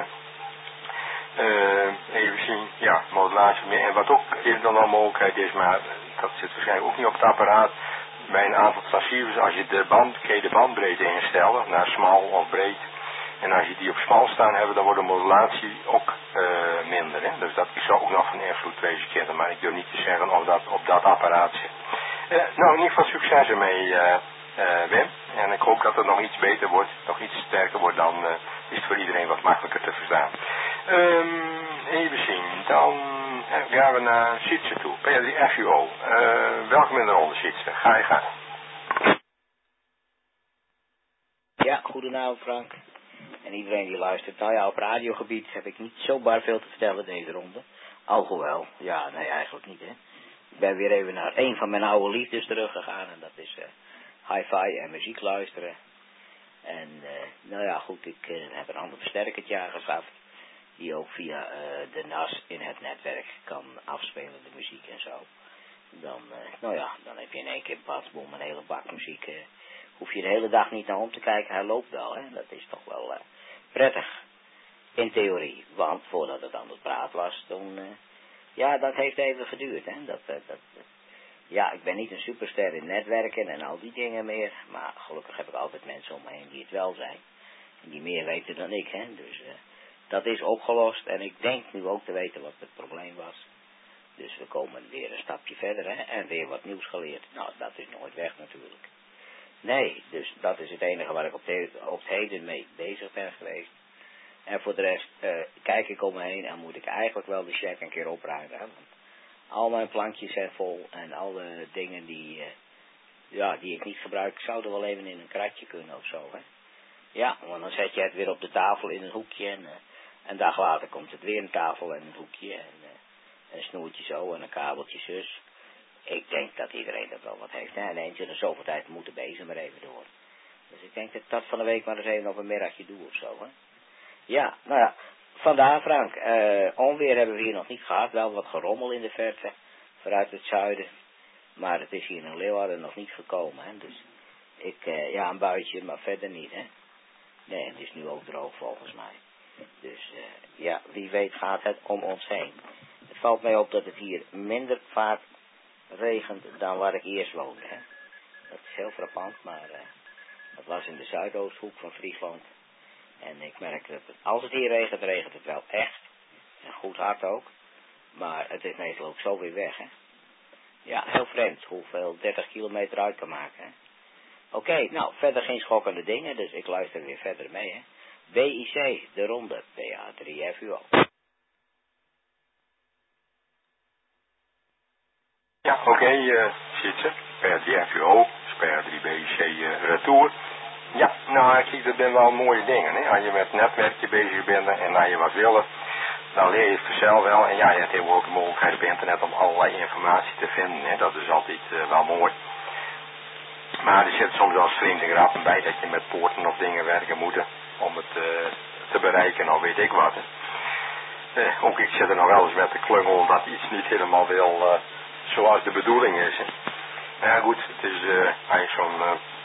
Even zien, ja, modulatie meer. En wat ook is dan al mogelijkheid is, maar dat zit waarschijnlijk ook niet op het apparaat. Bij een aantal transceivers, als je kun je de bandbreedte instellen naar smal of breed. En als je die op smal staan hebben, dan wordt de modulatie ook minder. Hè? Dus dat is ook nog van invloed deze keer. Maar ik durf niet te zeggen of dat op dat apparaat zit. Nou, in ieder geval succes ermee, Wim. En ik hoop dat het nog iets beter wordt, nog iets sterker wordt, dan is het voor iedereen wat makkelijker te verstaan. Even zien, dan gaan we naar Sietse toe, PA3 FUO. Welkom in de ronde, Sietse. Ga je gang. Ja, goedenavond Frank. En iedereen die luistert. Nou ja, op radiogebied heb ik niet zo bar veel te vertellen deze ronde. Alhoewel, ja, nee eigenlijk niet hè. Ik ben weer even naar een van mijn oude liefdes teruggegaan en dat is hi-fi en muziek luisteren. En nou ja goed, ik heb een ander versterkertje aangeschaft. Die ook via de NAS in het netwerk kan afspelen, de muziek en zo. Dan, nou ja, dan heb je in één keer patsboom een hele bak muziek. Hoef je de hele dag niet naar om te kijken, hij loopt wel, hè. Dat is toch wel prettig. In theorie, want voordat het aan het praat was, toen, ja, dat heeft even geduurd, hè. Ja, ik ben niet een superster in netwerken en al die dingen meer, maar gelukkig heb ik altijd mensen om me heen die het wel zijn. En die meer weten dan ik, hè. Dus dat is opgelost en ik denk nu ook te weten wat het probleem was. Dus we komen weer een stapje verder, hè. En weer wat nieuws geleerd. Nou, dat is nooit weg natuurlijk. Nee, dus dat is het enige waar ik op het heden mee bezig ben geweest. En voor de rest kijk ik om me heen en moet ik eigenlijk wel de check een keer opruimen. Hè? Want al mijn plankjes zijn vol en alle dingen die ik niet gebruik, zouden wel even in een kratje kunnen of zo. Hè? Ja, want dan zet je het weer op de tafel in een hoekje en een dag later komt het weer een tafel en een hoekje en een snoertje zo en een kabeltje zus. Ik denk dat iedereen er wel wat heeft. Hè? En eens in de zoveel tijd moet de bezem er even door. Dus ik denk dat ik dat van de week maar eens even op een middagje doe of zo. Hè? Ja, nou ja. Vandaar Frank. Onweer hebben we hier nog niet gehad. Wel wat gerommel in de verte. Vanuit het zuiden. Maar het is hier in Leeuwarden nog niet gekomen. Hè? Dus een buitje, maar verder niet. Hè? Nee, het is nu ook droog volgens mij. Dus wie weet gaat het om ons heen. Het valt mij op dat het hier minder vaak regent dan waar ik eerst woonde. Hè? Dat is heel frappant, maar dat was in de zuidoosthoek van Friesland. En ik merk dat als het hier regent, regent het wel echt. En goed hard ook. Maar het is meestal ook zo weer weg. Hè? Ja, heel vreemd hoeveel 30 kilometer uit kan maken. Hè? Oké, nou, verder geen schokkende dingen, dus ik luister weer verder mee. Hè? BIC, de ronde, PA3FUO. Ja, oké, Sitsen, PA3FUO, PA3BIC retour. Ja, nou, kijk, dat zijn wel mooie dingen, hè. Als je met netwerkje bezig bent en als je wat wil, dan leer je het vanzelf wel. En ja, je hebt ook de mogelijkheid op internet om allerlei informatie te vinden, hè. Dat is altijd wel mooi. Maar er zit soms wel vreemde grappen bij dat je met poorten of dingen werken moet om het te bereiken, of weet ik wat. Ook ik zit er nog wel eens met de klungel dat iets niet helemaal wil zoals de bedoeling is. Hè. Maar ja, goed, het is eigenlijk zo'n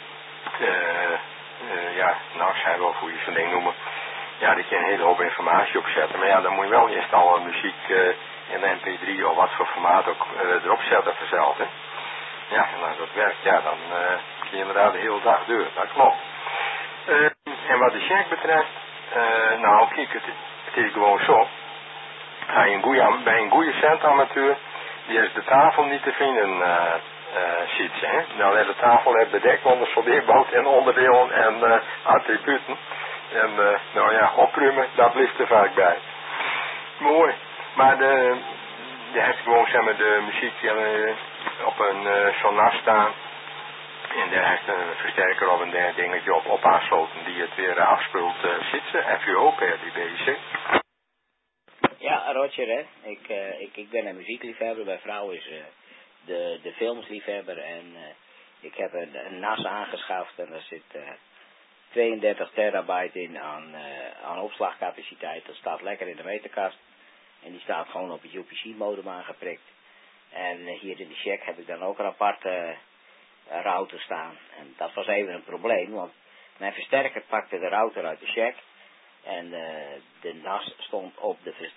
zijn wel hoe je zo'n ding noemen. Ja, die kan een hele hoop informatie opzetten. Maar ja, dan moet je wel eerst al muziek in de mp3 of wat voor formaat ook erop zetten vanzelf. Hè. Ja, en als dat werkt, ja, dan kun je inderdaad de hele dag door. Dat klopt. En wat de check betreft, kijk, het is gewoon zo. Bij een goede centarmatuur, die is de tafel niet te vinden, ziet ze. Hè? Nou, de tafel heeft bedekt onder soldeerbout en onderdelen en attributen. En opruimen, dat blijft er vaak bij. Mooi. Maar je hebt gewoon, zeg maar, de muziek op een sonar staan. En daar heeft een versterker of een dingetje op aansloten die het weer afspeelt. Zit ze, FUO, PA3BIC. Ja, Roger, hè. Ik ben een muziekliefhebber. Mijn vrouw is de filmsliefhebber. En ik heb een NAS aangeschaft. En daar zit 32 terabyte in aan opslagcapaciteit. Dat staat lekker in de meterkast. En die staat gewoon op het UPC-modem aangeprikt. En hier in de check heb ik dan ook een aparte router staan. En dat was even een probleem, want mijn versterker pakte de router uit de check. En de NAS stond op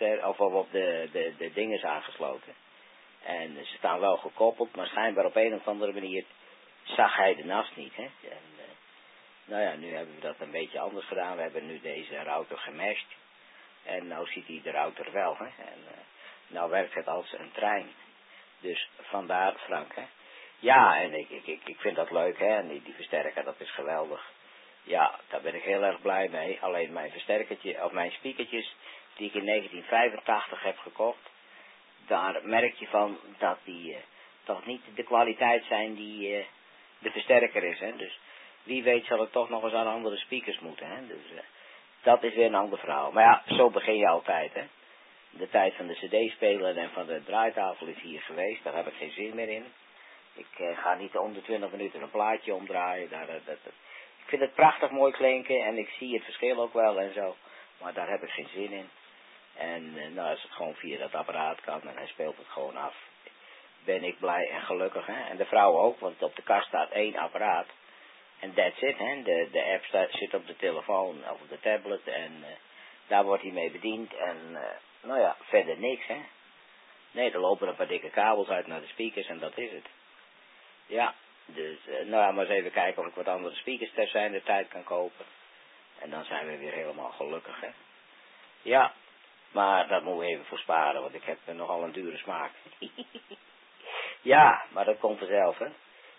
de dinges aangesloten. En ze staan wel gekoppeld, maar schijnbaar op een of andere manier zag hij de NAS niet. Hè? En, nu hebben we dat een beetje anders gedaan. We hebben nu deze router gemashed. En nou ziet hij de router wel. Hè? En nou werkt het als een trein. Dus vandaar, Frank. Hè? Ja, en ik vind dat leuk. Hè? En die versterker, dat is geweldig. Ja, daar ben ik heel erg blij mee. Alleen mijn versterkertje, of mijn speakertjes, die ik in 1985 heb gekocht, daar merk je van dat die toch niet de kwaliteit zijn die de versterker is. Hè? Dus wie weet zal het toch nog eens aan andere speakers moeten. Hè? Dus dat is weer een ander verhaal. Maar ja, zo begin je altijd. Hè? De tijd van de cd-speler en van de draaitafel is hier geweest. Daar heb ik geen zin meer in. Ik ga niet om de 20 minuten een plaatje omdraaien. Ik vind het prachtig mooi klinken en ik zie het verschil ook wel en zo. Maar daar heb ik geen zin in. En als het gewoon via dat apparaat kan en hij speelt het gewoon af, ben ik blij en gelukkig. Hè? En de vrouw ook, want op de kast staat 1 apparaat. En that's it. Hè? De app zit op de telefoon of op de tablet en daar wordt hij mee bediend. En verder niks. Hè? Nee, er lopen een paar dikke kabels uit naar de speakers en dat is het. Ja. Dus, maar eens even kijken of ik wat andere speakers ter zijn de tijd kan kopen. En dan zijn we weer helemaal gelukkig, hè. Ja, maar dat moeten we even voor sparen, want ik heb nogal een dure smaak. Ja, maar dat komt vanzelf, hè.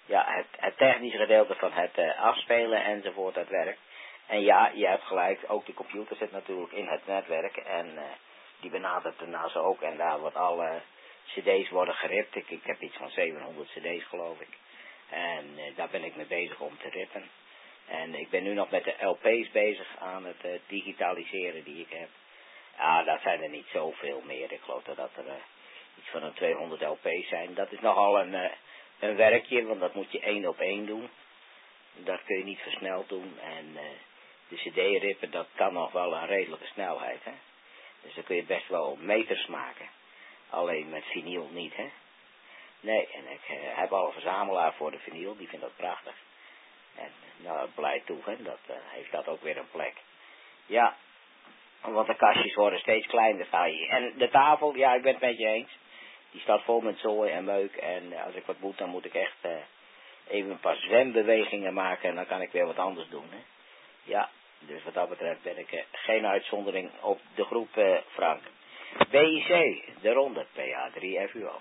ja, het technische gedeelte van het afspelen enzovoort, dat werkt. En ja, je hebt gelijk, ook de computer zit natuurlijk in het netwerk en die benadert daarnaast ook en daar wordt alle cd's worden geript. Ik heb iets van 700 cd's geloof ik. En daar ben ik mee bezig om te rippen. En ik ben nu nog met de LP's bezig aan het digitaliseren die ik heb. Ja, dat zijn er niet zoveel meer. Ik geloof dat er iets van een 200 LP's zijn. Dat is nogal een werkje, want dat moet je 1 op 1 doen. Dat kun je niet versneld doen. En de cd-rippen, dat kan nog wel een redelijke snelheid, hè. Dus dan kun je best wel meters maken. Alleen met vinyl niet, hè. Nee, en ik heb al een verzamelaar voor de vinyl, die vindt dat prachtig. En nou, blij toe, hè, dat heeft dat ook weer een plek. Ja, want de kastjes worden steeds kleiner, sta je. En de tafel, ja, ik ben het met je eens. Die staat vol met zooi en meuk. En als ik wat moet, dan moet ik echt even een paar zwembewegingen maken. En dan kan ik weer wat anders doen, hè. Ja, dus wat dat betreft ben ik geen uitzondering op de groep, Frank. BIC, de ronde, PA3FUO.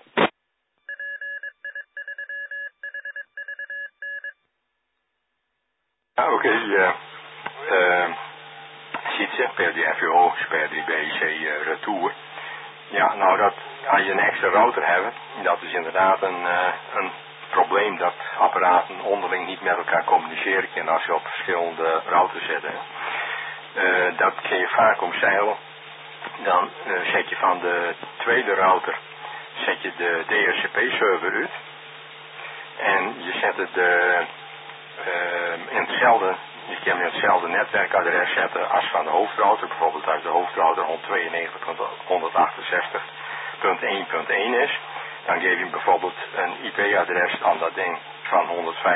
Ja, oké. Sietse, PA3FUO, PA3BIC retour. Ja, nou dat, als je een extra router hebt, dat is inderdaad een probleem dat apparaten onderling niet met elkaar communiceren kunnen als je op verschillende routers zit. Dat kun je vaak omzeilen. Dan zet je van de tweede router zet je de DHCP-server uit. En je zet het in hetzelfde, je kan in hetzelfde netwerkadres zetten als van de hoofdrouter. Bijvoorbeeld als de hoofdrouter 192.168.1.1 is. Dan geef je bijvoorbeeld een IP-adres aan dat ding van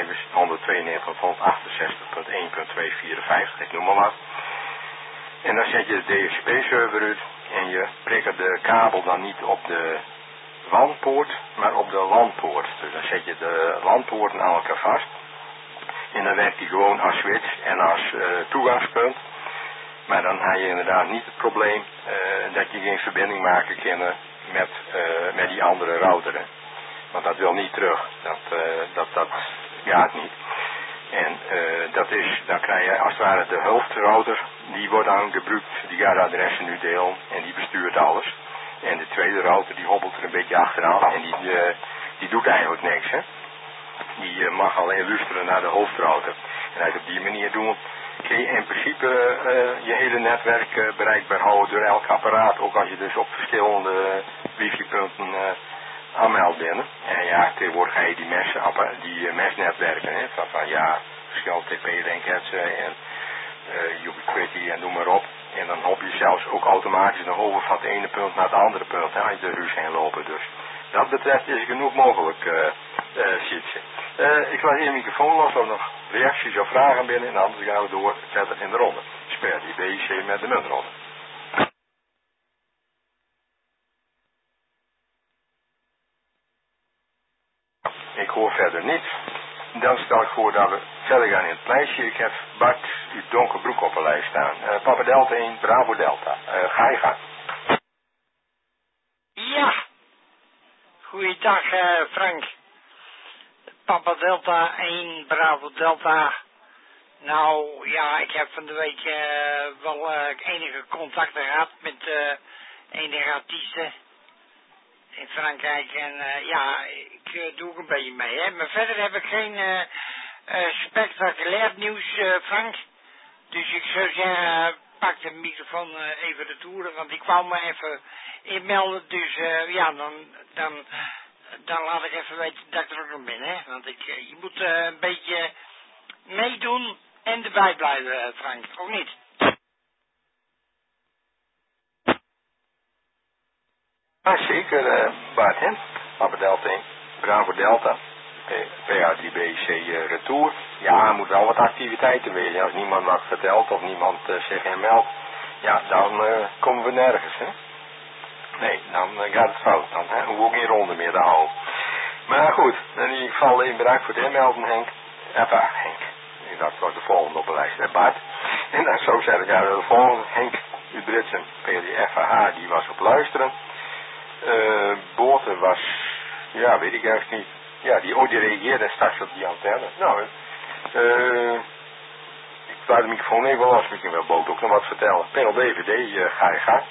192.168.1.254, ik noem maar wat. En dan zet je de DHCP-server uit en je prikt de kabel dan niet op de WAN-poort, maar op de LAN-poort. Dus dan zet je de LAN-poorten aan elkaar vast. En dan werkt die gewoon als switch en als toegangspunt. Maar dan heb je inderdaad niet het probleem dat je geen verbinding maken kan met die andere router. Want dat wil niet terug. Dat gaat niet. En dan krijg je als het ware de hoofdrouter, die wordt dan gebruikt, die gaat adressen nu delen en die bestuurt alles. En de tweede router die hobbelt er een beetje achteraan en die doet eigenlijk niks, hè. Die mag alleen luisteren naar de hoofdrouter. En als je op die manier doet, kun je in principe je hele netwerk bereikbaar houden door elk apparaat. Ook als je dus op verschillende wifi-punten aanmeldt bent. En ja, tegenwoordig ga je die mesnetwerken, hè, van verschillende TP-linkhetsen en Ubiquiti en noem maar op. En dan hop je zelfs ook automatisch nog over van het ene punt naar het andere punt, hè, als je de ruis heen lopen. Dus dat betreft is genoeg mogelijk, Sietse. Ik laat hier de microfoon los, of nog reacties of vragen binnen en anders gaan we door verder in de ronde. Speer die BIC met de muntronde. Ik hoor verder niets. Dan stel ik voor dat we verder gaan in het lijstje. Ik heb Bart uw Donkerbroek op een lijst staan. Papa Delta 1, Bravo Delta. Ga je gang. Ja. Goeiedag Frank. Papa Delta 1, Bravo Delta. Nou ja, ik heb van de week wel enige contacten gehad met enige artiesten in Frankrijk. En ja, ik doe ook een beetje mee, hè. Maar verder heb ik geen spectaculair nieuws, Frank. Dus ik zou zeggen, pak de microfoon even retour, want ik kwam me even inmelden. Dus ja, dan laat ik even weten dat ik er ook nog ben, hè. Want je moet een beetje meedoen en erbij blijven, Frank. Of niet? Ja, zeker, Bart, hè. Papa Delta 1, Bravo Delta. PA3BC retour. Ja, er moet wel wat activiteiten wezen. Als niemand wat vertelt of niemand zich inmeldt, ja, dan komen we nergens, hè. Nee, dan gaat het fout. Dan hoeven we ook geen ronde meer te houden. Maar goed, in ieder geval even bedankt voor het inmelden, Henk. Henk. Dat wordt de volgende op de lijst, hè, Bart. En dan zou ik zeggen, ja, de volgende, Henk Udritsen, PLD-FAH, die was op luisteren. Boter was, ja, weet ik eigenlijk niet. Ja, die reageerde straks op die antenne. Nou, ik laat de microfoon even los, misschien wel Boot ook nog wat vertellen. Panel BVD, ga je gang.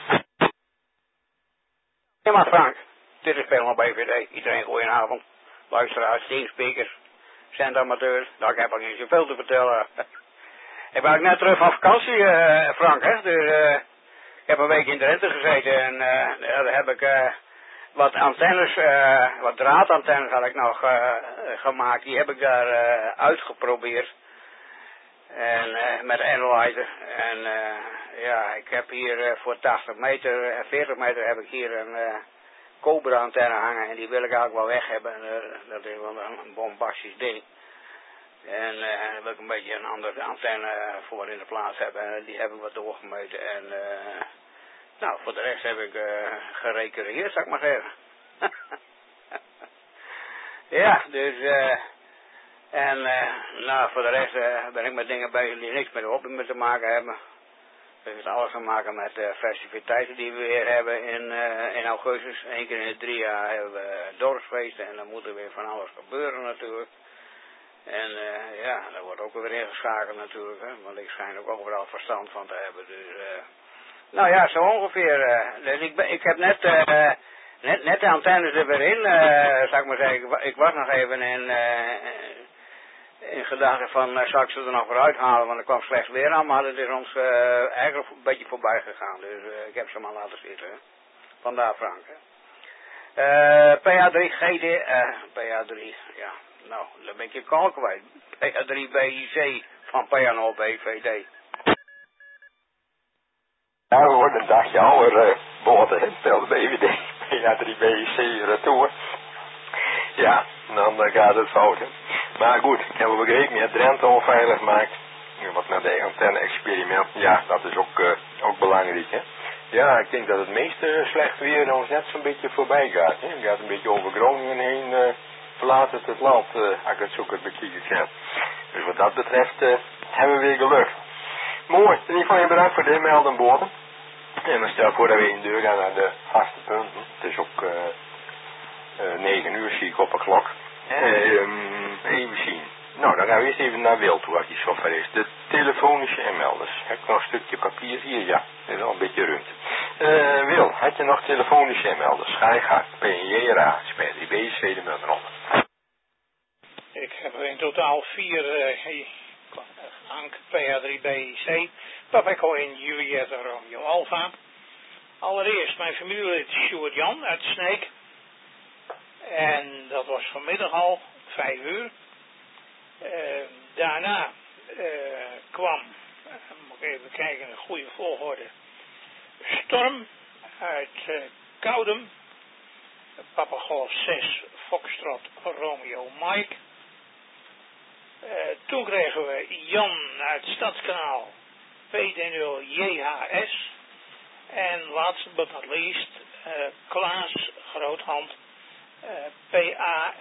Ja, maar Frank, dit is Panel BVD. Iedereen goedenavond. Luisteraars, teamspeakers, zendamateurs. Nou, ik heb al niet zoveel te vertellen. Ik ben ook net terug van vakantie, Frank, hè. Dus, ik heb een week in Drenthe gezeten en daar heb ik wat antennes, wat draadantennes had ik nog gemaakt. Die heb ik daar uitgeprobeerd. En met Analyzer. En ja, ik heb hier voor 80 meter en 40 meter heb ik hier een Cobra antenne hangen. En die wil ik eigenlijk wel weg hebben. Dat is wel een bombastisch ding. En daar wil ik een beetje een andere antenne voor in de plaats hebben. En die heb ik wat doorgemeten. En nou, voor de rest heb ik gerecureerd, zou ik maar zeggen. Ja, dus en nou, voor de rest ben ik met dingen bezig die niks met de hobby mee te maken hebben. Het heeft alles te maken met festiviteiten die we weer hebben in augustus. 1 keer in de 3 jaar hebben we dorpsfeesten en dan moet er weer van alles gebeuren natuurlijk. En ja, daar wordt ook weer ingeschakeld natuurlijk, hè, want ik schijn ook overal verstand van te hebben. Dus nou ja, zo ongeveer. Dus ik heb net de antennes er weer in, zou ik maar zeggen. Ik was nog even in gedachten van, zal ik ze er nog weer uithalen, want er kwam slecht weer aan, maar het is ons eigenlijk een beetje voorbij gegaan. Dus ik heb ze maar laten zitten. Hè. Vandaar Frank. Hè. PA3 GD, PA3, ja, nou, dan ben ik je kal kwijt. PA3 BIC van PA0 BVD. Nou, we worden een dagje ouder, boten, hè, stel de BVD, PA3 BIC retour. Ja, dan gaat het fout, hè. Maar goed, ik heb begrepen, je hebt Drenthe onveilig gemaakt. Wat met de antenne-experiment, ja, dat is ook belangrijk, hè. Ja, ik denk dat het meeste slecht weer ons net zo'n beetje voorbij gaat, hè. Het gaat een beetje over Groningen heen, verlaat het land, als ik het zo kunt bekijken. Dus wat dat betreft, hebben we weer geluk. Mooi, in ieder geval je bedankt voor de inmelden boven. En dan stel voor dat we in de deur gaan naar de vaste punten. Het is ook 9 uur, zie ik op een klok. Even zien. Nou, dan gaan we eerst even naar Wil toe, als die zover is. De telefonische inmelders. Heb ik nog een stukje papier hier? Ja, dat is al een beetje ruimte. Wil, had je nog telefonische inmelders? Ga je gang. PNJ-RA, SPDB, Tweede Munderronde. Ik heb er in totaal 4 Hank, PA3 BIC, Papeco en Juliette Romeo Alpha. Allereerst mijn familielid Sjoerd Jan uit Sneek. En dat was vanmiddag al, 5 uur. Daarna kwam, moet ik even kijken, een goede volgorde, Storm uit Koudem. Papa Golf 6, Foxtrot, Romeo Mike. Toen kregen we Jan uit Stadskanaal, PD0 JHS. En last but not least, Klaas Groothand, PA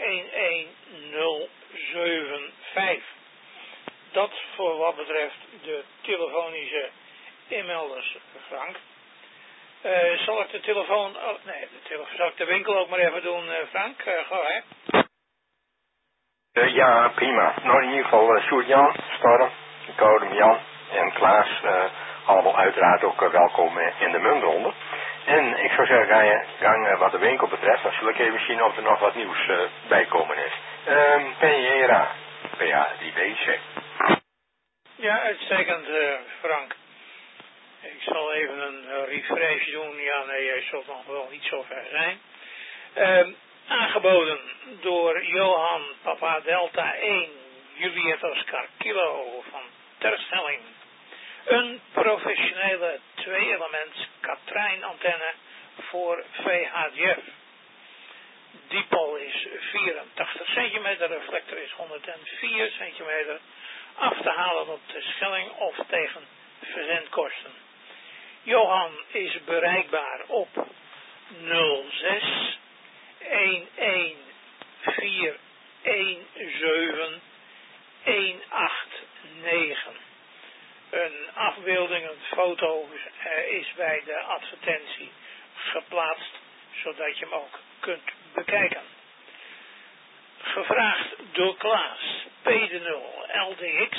11075. Dat voor wat betreft de telefonische inmelders, Frank. Zal ik de telefoon, zal ik de winkel ook maar even doen, Frank? Ga hè? Ja, prima. Nou, in ieder geval Sjoerd Jan, Storm, Koudem Jan en Klaas, allemaal uiteraard ook welkom in de muntronde. En ik zou zeggen, gang wat de winkel betreft, dan zal ik even zien of er nog wat nieuws bijkomen is. PNJ-RA, PA3 BIC. Ja, uitstekend, Frank. Ik zal even een refresh doen. Ja, nee, jij zult nog wel niet zo ver zijn. Aangeboden door Johan Papa Delta 1, Juliet Oscar Kilo van Terschelling. Een professionele 2-elements Katrijn antenne voor VHF. Diepel is 84 centimeter, reflector is 104 centimeter. Af te halen op de Schelling of tegen verzendkosten. Johan is bereikbaar op 06 11 417 189. Een afbeelding, een foto is bij de advertentie geplaatst, zodat je hem ook kunt bekijken. Gevraagd door Klaas, P0 LDX.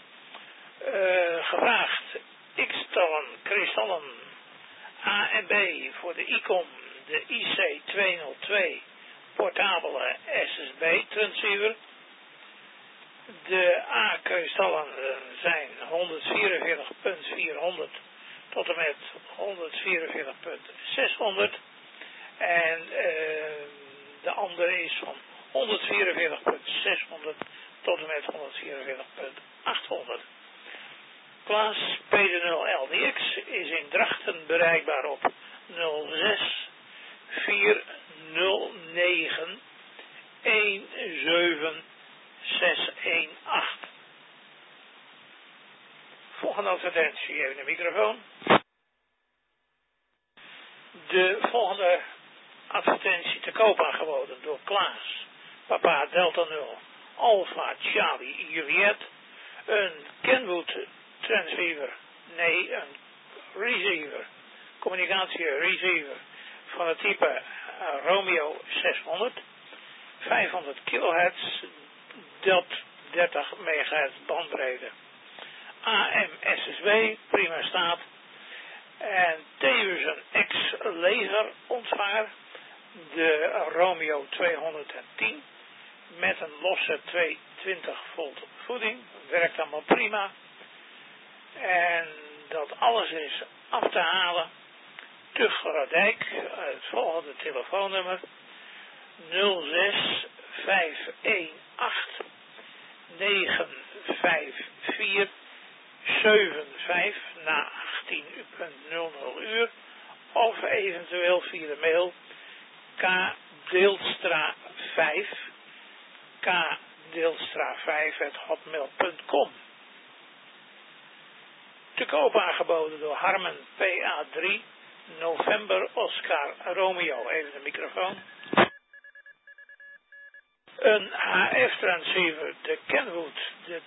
Gevraagd X-tallen, kristallen A en B voor de ICOM, de IC202 portabele SSB transceiver. De A-kristallen zijn 144.400 tot en met 144.600 en de andere is van 144.600 tot en met 144.800. Klaas P0LDX is in Drachten bereikbaar op 06 409 17618. Volgende advertentie, even de microfoon. De volgende advertentie te koop aangeboden door Klaas, Papa Delta 0, Alpha Charlie Juliet, een Kenwood transceiver, nee, een receiver, communicatie receiver van het type Romeo 600, 500 kHz, 30 MHz bandbreedte, AM SSB, prima staat, en tevens een X-laser ontvanger, de Romeo 210, met een losse 220 volt voeding, werkt allemaal prima. En dat alles is af te halen. Tuggeradijk, het volgende telefoonnummer 06 518 954 75 na 18:00 uur of eventueel via de mail kdeelstra5@hotmail.com. Te koop aangeboden door Harmen PA3 November Oscar Romeo. Even de microfoon. Een HF-transceiver, de Kenwood, de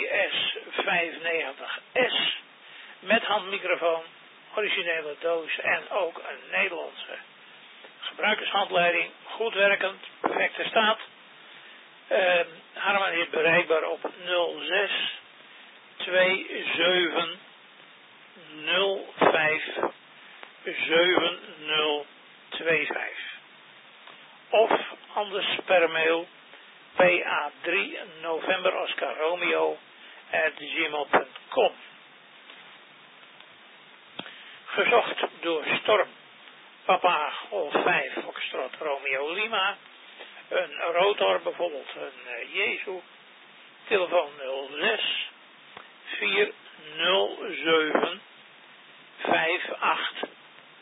TS590S, met handmicrofoon, originele doos en ook een Nederlandse gebruikershandleiding, goed werkend, perfecte staat. Harman is bereikbaar op 06 27 05 7025 of anders per mail PA3 November Oscar Romeo @gmail.com. Gezocht door Storm, Papa Golf 5 Foxtrot Romeo Lima, een rotor, bijvoorbeeld een Jezu, telefoon 06 407 58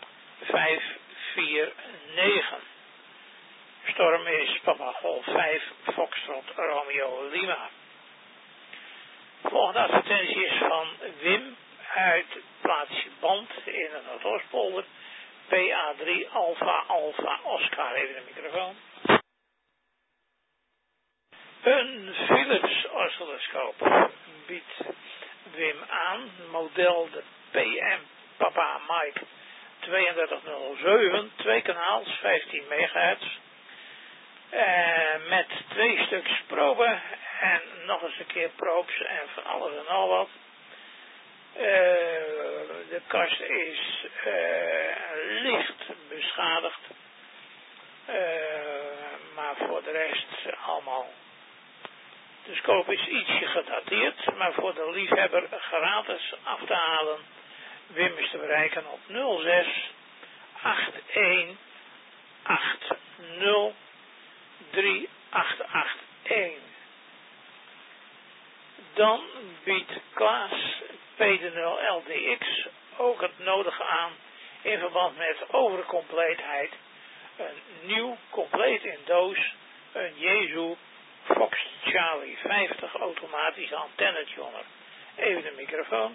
549. Storm is Papa Golf 5 Foxtrot Romeo Lima. Volgende advertentie is van Wim uit plaatsje Band in de Noordoostpolder. PA3 Alpha Alpha Oscar, even de microfoon. Een Philips oscilloscoop biedt Wim aan, model de PM Papa Mike 3207, 2 kanaals, 15 MHz. Met 2 stuks proben en nog eens een keer probes en van alles en al wat. De kast is licht beschadigd, maar voor de rest allemaal. De scope is ietsje gedateerd, maar voor de liefhebber gratis af te halen. Wim is te bereiken op 06 81 80 3881. Dan biedt Klaas P0LDX ook het nodige aan in verband met overcompleetheid. Een nieuw, compleet in doos, een Jezu Fox Charlie 50 automatische antennetuner. Even de microfoon.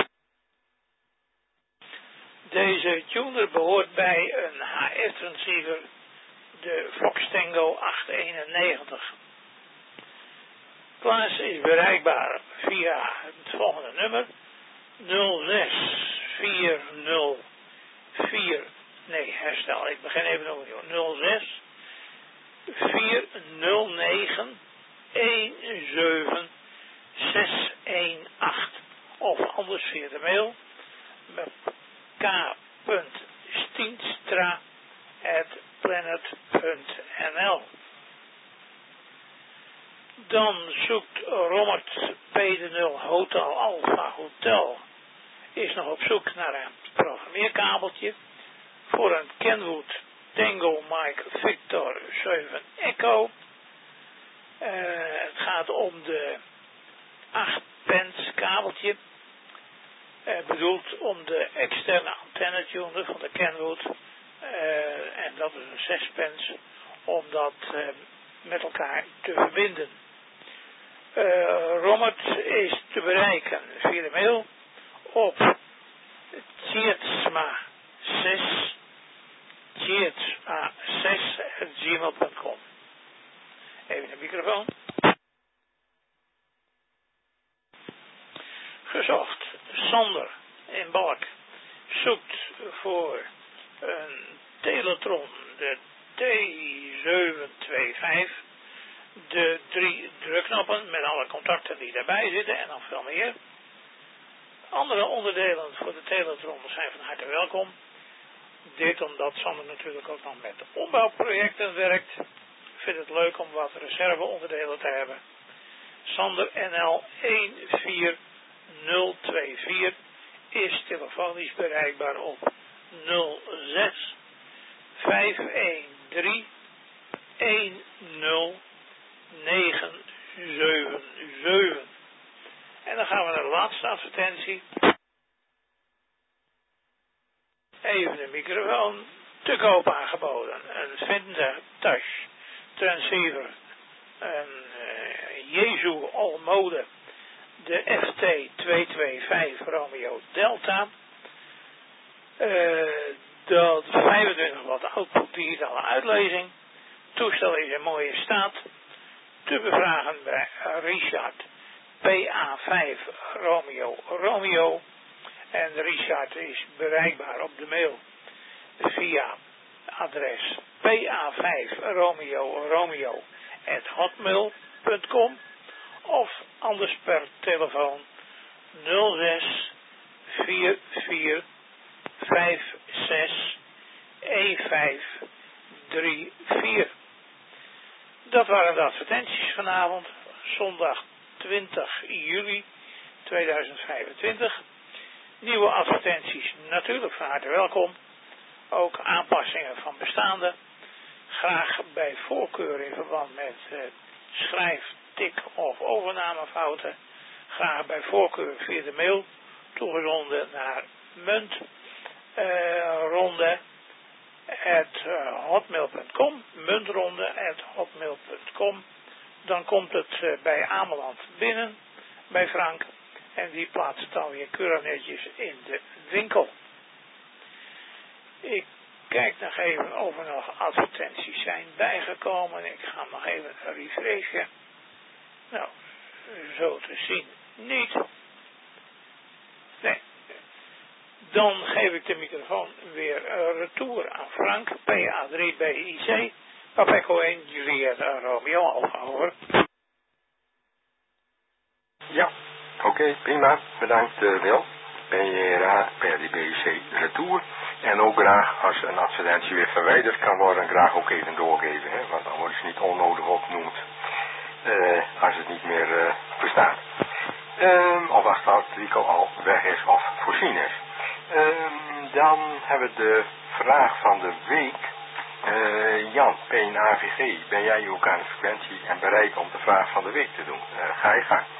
Deze tuner behoort bij een HF-transceiver, de Fox Tango 891. Klaas is bereikbaar via het volgende nummer 06 404. Nee, herstel, ik begin even opnieuw. 06 409 17618. Of anders via de mail met k.stienstra@planet.nl. Dan zoekt Robert P0 Hotel Alpha Hotel is nog op zoek naar een programmeerkabeltje voor een Kenwood Tango Mike Victor 7 Echo. Het gaat om de 8 pence kabeltje. Bedoeld om de externe antennetuner van de Kenwood. En dat is een 6 pence om dat met elkaar te verbinden. Robert is te bereiken via de mail op tjeertsma6@gmail.com. Even de microfoon. Gezocht. Sander in Balk zoekt voor een Teletron, de T725, de 3 drukknoppen met alle contacten die daarbij zitten en nog veel meer. Andere onderdelen voor de Teletron zijn van harte welkom. Dit omdat Sander natuurlijk ook nog met ombouwprojecten werkt. Ik vind het leuk om wat reserveonderdelen te hebben. Sander NL 14024 is telefonisch bereikbaar op 06 513 10977. En dan gaan we naar de laatste advertentie. Even de microfoon. Te koop aangeboden. Een Fender Touch transceiver. Een Jesu Almode. De FT225 Romeo Delta. Dat 25 watt output digitale uitlezing. Toestel is in mooie staat. Te bevragen bij Richard PA5 Romeo. En Richard is bereikbaar op de mail via adres pa5romeo@hotmail.com of anders per telefoon 06 44 56 1534. Dat waren de advertenties vanavond, zondag 20 juli 2025. Nieuwe advertenties natuurlijk van harte welkom. Ook aanpassingen van bestaande. Graag bij voorkeur in verband met schrijf, tik of overnamefouten. Graag bij voorkeur via de mail toegezonden naar muntronde@hotmail.com. muntronde@hotmail.com. Dan komt het bij Ameland binnen, bij Frank. En die plaatst het dan weer keurig netjes in de winkel. Ik kijk nog even of er nog advertenties zijn bijgekomen. Ik ga nog even refreshen. Nou, zo te zien niet. Nee. Dan geef ik de microfoon weer retour aan Frank. PA3BIC. Papa Echo 1, Juliet Romeo Alpha, over. Ja. Oké, prima. Bedankt Wil. PRA, PRDBC Retour. En ook graag als een advertentie weer verwijderd kan worden, graag ook even doorgeven. Hè? Want dan wordt ze niet onnodig opgenoemd. Als het niet meer bestaat. Of als het artikel al weg is of voorzien is. Dan hebben we de vraag van de week. Jan, PNAVG. Ben jij ook aan de frequentie en bereik om de vraag van de week te doen? Ga je gang.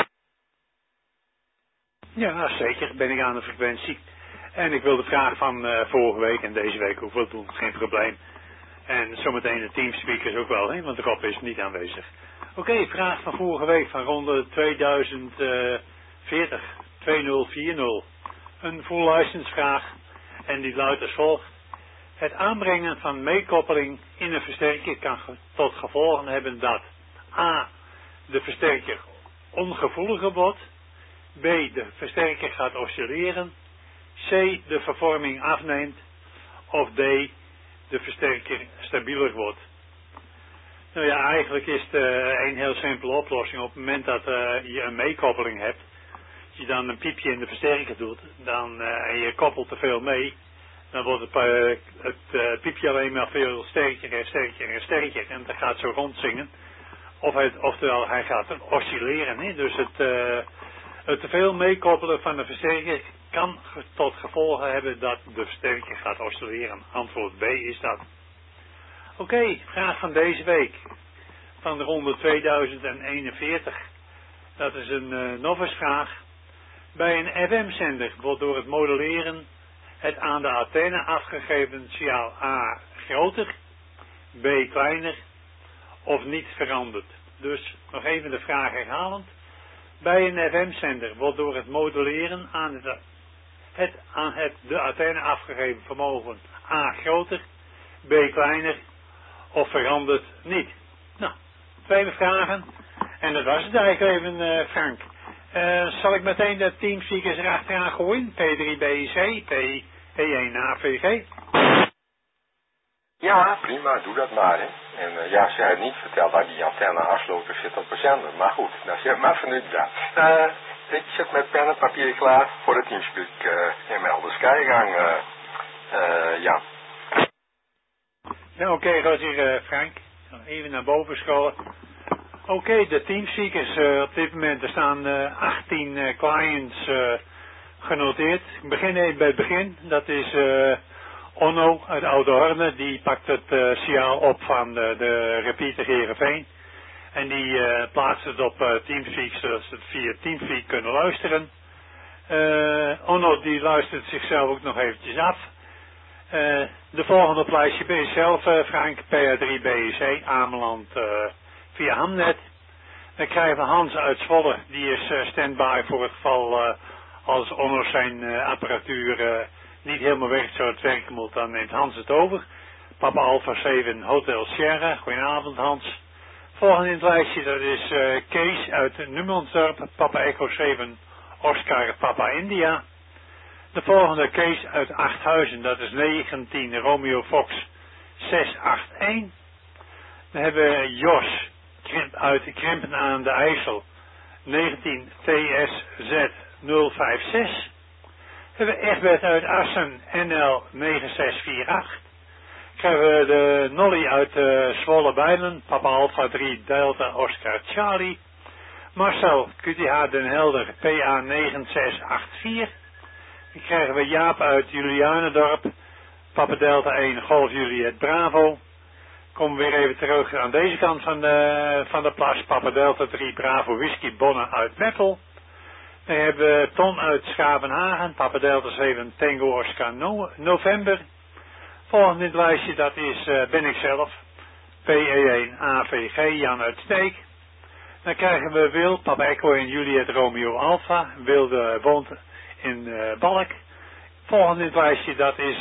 Ja, zeker ben ik aan de frequentie. En ik wil de vraag van vorige week en deze week ook wel doen, geen probleem. En zometeen de teamspeakers ook wel, hè, want Rob is niet aanwezig. Oké, vraag van vorige week van ronde 2040, 2040. Een full license vraag en die luidt als volgt. Het aanbrengen van meekoppeling in een versterker kan tot gevolgen hebben dat a. de versterker ongevoeliger wordt, b. de versterker gaat oscilleren, c. de vervorming afneemt of d. de versterker stabieler wordt. Nou ja, eigenlijk is het een heel simpele oplossing. Op het moment dat je een meekoppeling hebt, als je dan een piepje in de versterker doet, dan, en je koppelt te veel mee, dan wordt het piepje alleen maar veel sterker en sterker en sterker. En dat gaat zo rondzingen. Oftewel, hij gaat oscilleren. Hè? Dus het te veel meekoppelen van de versterker kan tot gevolg hebben dat de versterker gaat oscilleren. Antwoord B is dat. Oké, vraag van deze week. Van de ronde 2041. Dat is een novice vraag. Bij een FM-zender wordt door het modelleren het aan de antenne afgegeven signaal A groter, B kleiner of niet veranderd. Dus nog even de vraag herhalend. Bij een FM-zender wordt door het modelleren aan de antenne afgegeven vermogen A groter, B kleiner of verandert niet. Nou, 2 vragen. En dat was het eigenlijk even, Frank. Zal ik meteen de teamspeakers erachteraan gooien? P3BIC, P1AVG. Ja, prima, doe dat maar. Hè. En ja, ze had niet verteld dat die antenne aansloten zit op de zender. Maar goed, dat is maar van nu dat. Ik zit met pen en papier klaar voor de teamspeak in Melder Skygang, Jan. Ja, oké, Roger, Frank. Even naar boven scrollen. Oké, de teamspeakers op dit moment, er staan 18 clients genoteerd. Ik begin even bij het begin. Dat is Onno uit Oude-Horne. Die pakt het signaal op van de repeater Heerenveen. En die plaatst het op Teamspeak, zodat ze het via Teamspeak kunnen luisteren. Onno die luistert zichzelf ook nog eventjes af. De volgende op lijstje ben je zelf, Frank, PA3BEC, Ameland via Hamnet. Dan krijgen we Hans uit Zwolle, die is standby voor het geval als Onno zijn apparatuur niet helemaal werkt zoals het werken moet, dan neemt Hans het over. Papa Alpha 7 Hotel Sierra, goedenavond Hans. Volgende in het lijstje, dat is Kees uit Numansdorp, Papa Echo 7 Oscar Papa India. De volgende Kees uit Achthuizen, dat is 19 Romeo Fox 681. Dan hebben we Jos uit Krimpen aan de IJssel, 19 TSZ 056. We hebben Egbert uit Assen, NL 9648. Krijgen we de Nolly uit Zwolle Bijlen, Papa Alpha 3 Delta Oscar Charlie. Marcel QTH Den Helder, PA 9684. Dan krijgen we Jaap uit Julianendorp, Papa Delta 1 Golf Juliet Bravo. Komen we weer even terug aan deze kant van de plas, Papa Delta 3 Bravo Whisky Bonne uit Meppel. Dan hebben we Ton uit Schavenhagen, Papa Delta 7 Tango Oscar November. Volgende in het lijstje, dat is ben ik zelf, PE1 AVG Jan uit Steek. Dan krijgen we Wil, Papa Echo en Juliet Romeo Alpha. Wil woont in Balk. Volgende in het lijstje, dat is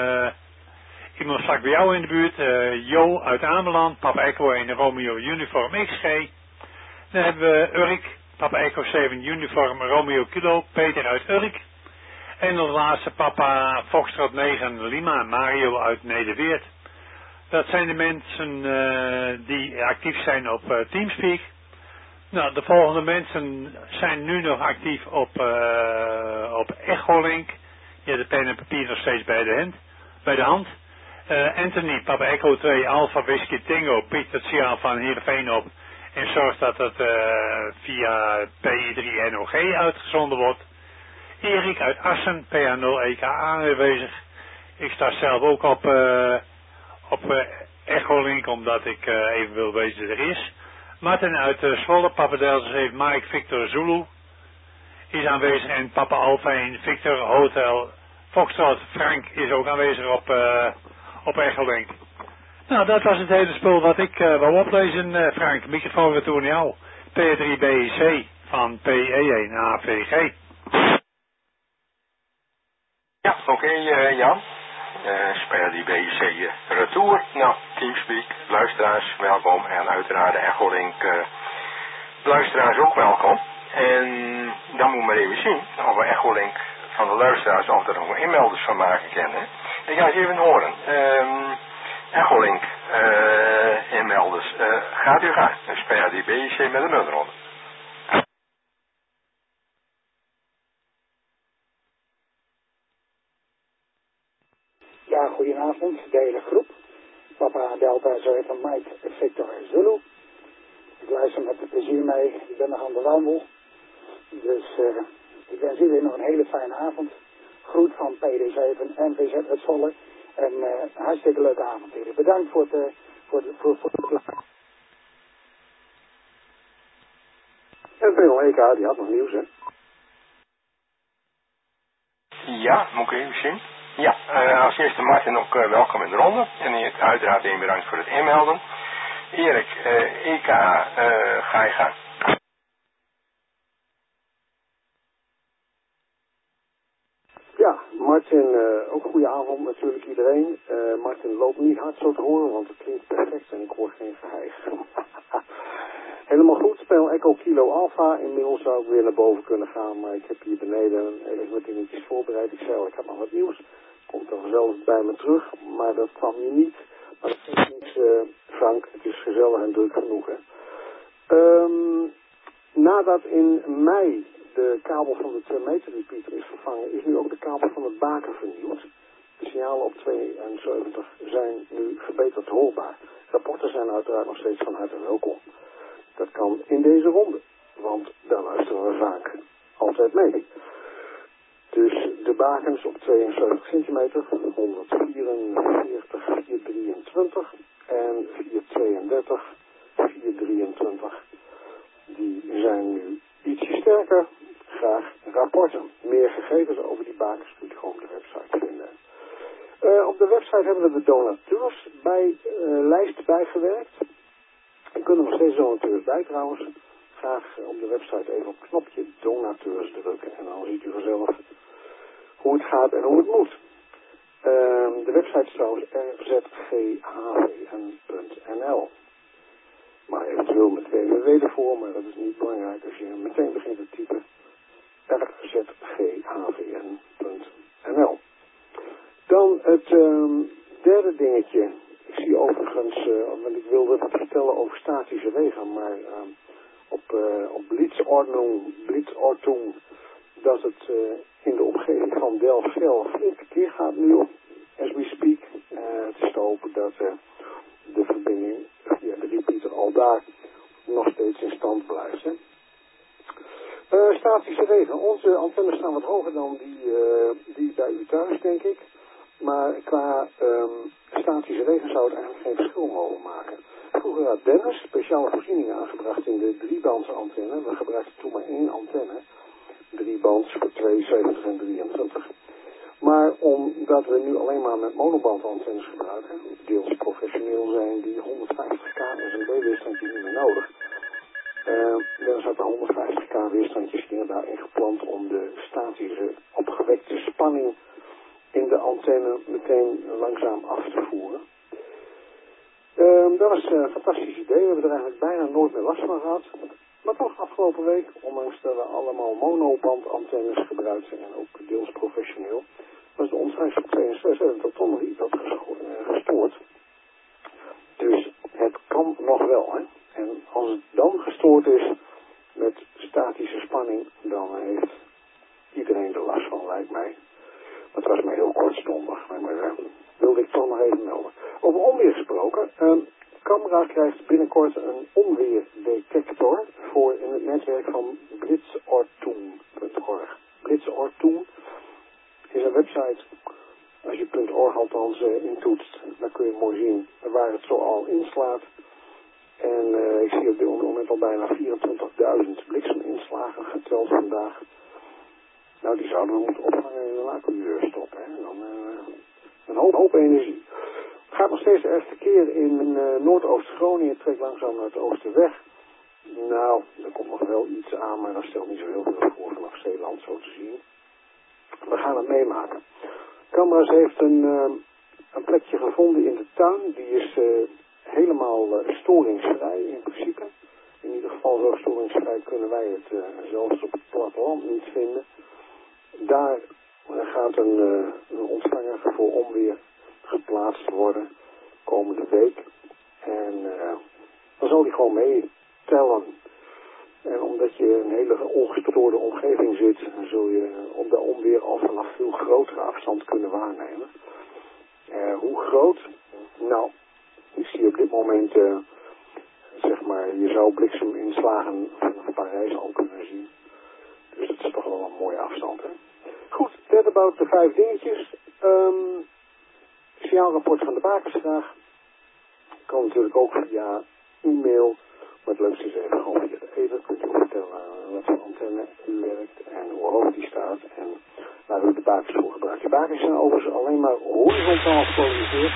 iemand vlak bij jou in de buurt, Jo uit Ameland, Papa Echo en Romeo Uniform XG. Dan hebben we Urk, Papa Echo 7 Uniform Romeo Kilo, Peter uit Urk. En de laatste Papa Foxtrot 9 Lima Mario uit Nederweert. Dat zijn de mensen die actief zijn op Teamspeak. Nou, de volgende mensen zijn nu nog actief op Echolink. Ja, de pen en papier nog steeds bij de hand. Anthony, Papa Echo 2 Alpha Whisky Tango, pikt het signaal van Heerenveen op en zorgt dat het via PI3 NOG uitgezonden wordt. Erik uit Assen, PA0 EK aanwezig. Ik sta zelf ook op Echolink, omdat ik even wil weten dat er is. Martin uit Zwolle, Papa Delta 7 Mike Victor Zulu is aanwezig en Papa Alpha 1 Victor Hotel Foxtrot Frank is ook aanwezig op Echolink. Nou, dat was het hele spul wat ik wou oplezen, Frank. Microfoon retour naar jou. P3BIC van PE1 AVG. Ja, oké, Jan. Spelen die BIC retour. Nou, Teamspeak, luisteraars, welkom. En uiteraard de Echolink luisteraars ook welkom. En dan moet maar even zien of we Echolink van de luisteraars of er nog inmelders van maken kennen. Ik ga eens even horen. Echolink inmelden. Gaat u gaan. Dan spelen die BC met een munronde. Ja, goedenavond, de hele groep. Papa Delta 7 Mike Victor Zulu. Ik luister met plezier mee. Ik ben nog aan de wandel. Dus ik wens iedereen nog een hele fijne avond. Groet van PD7 en VZ het Zwolle. En hartstikke leuke avond, heren. Bedankt voor het En Benno EK, die had nog nieuws, hè? Ja, moet ik even zien. Ja, als eerste Martin ook welkom in de ronde. En uiteraard één bedankt voor het inmelden. Erik, EK, ga je gaan. Ja, Martin, ook een goede avond natuurlijk iedereen. Martin loopt niet hard zo te horen, want het klinkt perfect en ik hoor geen geheig. Helemaal goed, speel Echo Kilo Alpha. Inmiddels zou ik weer naar boven kunnen gaan, maar ik heb hier beneden even wat dingetjes voorbereid. Ik zei al, ik heb nog wat nieuws. Komt dan vanzelf bij me terug, maar dat kwam hier niet. Maar dat geeft niks, Frank. Het is gezellig en druk genoeg, hè. Nadat in mei de kabel van de 2 meter repeater is vervangen, is nu ook de kabel van het baken vernieuwd. De signalen op 72 zijn nu verbeterd hoorbaar. Rapporten zijn uiteraard nog steeds van harte welkom. Dat kan in deze ronde, want daar luisteren we vaak altijd mee. Dus de bakens op 72 centimeter, 144, 423 en 432, 423. Die zijn nu ietsje sterker. Graag rapporten. Meer gegevens over die bakens kunt u gewoon op de website vinden. Op de website hebben we de donateurs lijst bijgewerkt. Er kunnen nog steeds donateurs bij trouwens. Graag op de website even op het knopje donateurs drukken. En dan ziet u vanzelf hoe het gaat en hoe het moet. De website is trouwens rzghvn.nl. Maar eventueel met www ervoor, maar dat is niet belangrijk als je meteen begint te typen. rzghvn.nl. Dan het derde dingetje. Ik zie overigens, want ik wilde wat vertellen over statische wegen, maar op Blitzortung, dat het in de omgeving van Delfzijl flink keer gaat nu op, as we speak. Het is te hopen dat de verbinding via de repeater al daar nog steeds in stand blijft. Hè. Statische wegen. Onze antennes staan wat hoger dan die bij u thuis, denk ik. Maar qua statische wegen zou het eigenlijk geen verschil mogen maken. Vroeger had Dennis speciale voorzieningen aangebracht in de 3-bandse antenne. We gebruikten toen maar 1 antenne. 3 bands voor 72 en 23. Maar omdat we nu alleen maar met monobandantennes gebruiken, deels professioneel zijn die 150k SMB-weerstandje niet meer nodig. Dan zat er 150k weerstandjes inderdaad ingeplant om de statische opgewekte spanning in de antenne meteen langzaam af te voeren. Dat was een fantastisch idee. We hebben er eigenlijk bijna nooit meer last van gehad. Maar toch afgelopen week, ondanks dat we allemaal monobandantennes gebruikten en ook deels professioneel, was de ontvangst op 72 toch nog iets wat gestoord. Dus het kan nog wel, hè. En als het dan gestoord is met statische spanning, dan heeft iedereen er last van, lijkt mij. Dat was maar heel kortstondig, maar wilde ik toch nog even melden. Over onweer gesproken, Camera krijgt binnenkort een onweerdetector voor in het netwerk van blitzortung.org. Blitzortung is een website, als je .org althans intoetst, dan kun je mooi zien waar het zo al inslaat. En ik zie op dit moment al bijna 24.000 blikseminslagen geteld vandaag. Nou, die zouden we moeten opvangen in een accu stoppen. Hè? Dan een hoop energie. Het gaat nog steeds de eerste keer in Noordoost-Groningen, trekt langzaam naar het oosten weg. Nou, er komt nog wel iets aan, maar dat stelt niet zo heel veel voor vanaf Zeeland zo te zien. We gaan het meemaken. Camera's heeft een plekje gevonden in de tuin. Die is helemaal storingsvrij in principe. In ieder geval zo storingsvrij kunnen wij het zelfs op het platteland niet vinden. Daar gaat een ontvanger voor onweer geplaatst worden. komende week. En dan zal die gewoon meetellen. En omdat je in een hele ongestoorde omgeving zit, zul je op de onweer al vanaf veel grotere afstand kunnen waarnemen. Hoe groot? Nou, ik zie op dit moment, zeg maar, je zou blikseminslagen vanaf Parijs al kunnen zien. Dus dat is toch wel een mooie afstand, hè? Goed, that about de 5 dingetjes. Signaalrapport van de Bakersgraag. Kan natuurlijk ook via e-mail. Maar het leukste is even gewoon via de ether. Kunt u ook vertellen wat voor antenne u werkt en hoe hoog die staat en waar u de bakers voor gebruikt. De bakers zijn overigens alleen maar horizontaal gepolariseerd.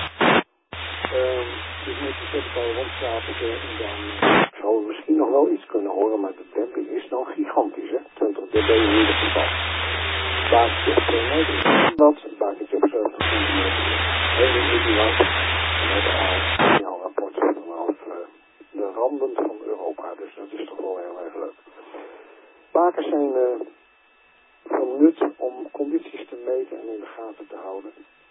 Dus met die verticale rondstapeltje en dan zouden we misschien nog wel iets kunnen horen, maar de demping is dan gigantisch, hè? 20 dB in ieder geval. Bakertje op 2 meter, wat? Bakertje op 70 centimeter. Hele milliwatt. En dat al signaalrapport vanaf de randen van Europa, dus dat is toch wel heel erg leuk. Bakers zijn van nut om condities te meten en in de gaten te houden.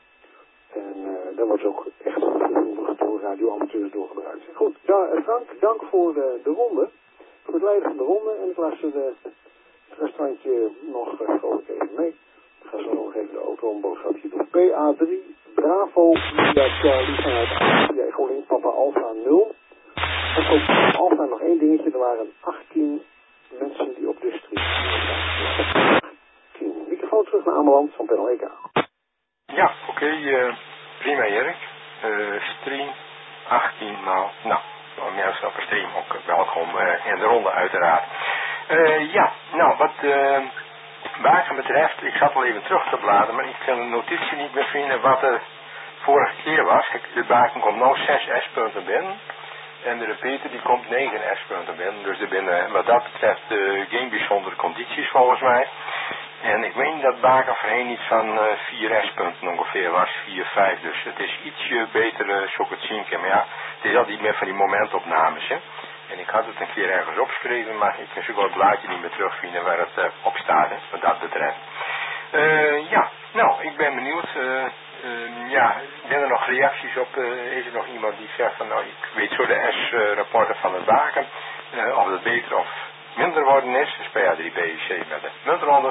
En daar wordt ook echt veelvuldig door radioamateurs door gebruikt. Goed, Frank, dank voor de ronde. Voor het leiden van de ronde. En ik luister het restaurantje nog vrolijk even mee. Ik ga zo nog even de auto een boodschapje doen. PA3, Bravo, via Charlie vanuit via Echoling, Papa Alpha 0. En ook Alpha nog één dingetje. Er waren 18 mensen die op de stream waren. Microfoon terug naar Ameland van Panel EK. Ja, oké, prima Erik. Stream 18 maal. Nou, mensen op een stream ook welkom in de ronde uiteraard. Ja, nou wat Baken betreft, ik zat al even terug te bladeren, maar ik kan de notitie niet meer vinden wat er vorige keer was. De Baken komt nou 6 S-punten binnen. En de repeater die komt 9 S-punten binnen. Dus er binnen wat dat betreft geen bijzondere condities volgens mij. En ik meen dat Baken voorheen iets van 4 S-punten ongeveer was, 4, 5. Dus het is ietsje beter, zo ik het zien kan. Maar ja, het is al niet meer van die momentopnames. Hè. En ik had het een keer ergens opgeschreven, maar ik kan zo wel het blaadje niet meer terugvinden waar het op staat, hè, wat dat betreft. Ja, nou, ik ben benieuwd. Ja, zijn er nog reacties op? Is er nog iemand die zegt van, nou, ik weet zo de S-rapporten van het Baken, of het beter of minder worden is. Dus PA3BIC met de muntronde.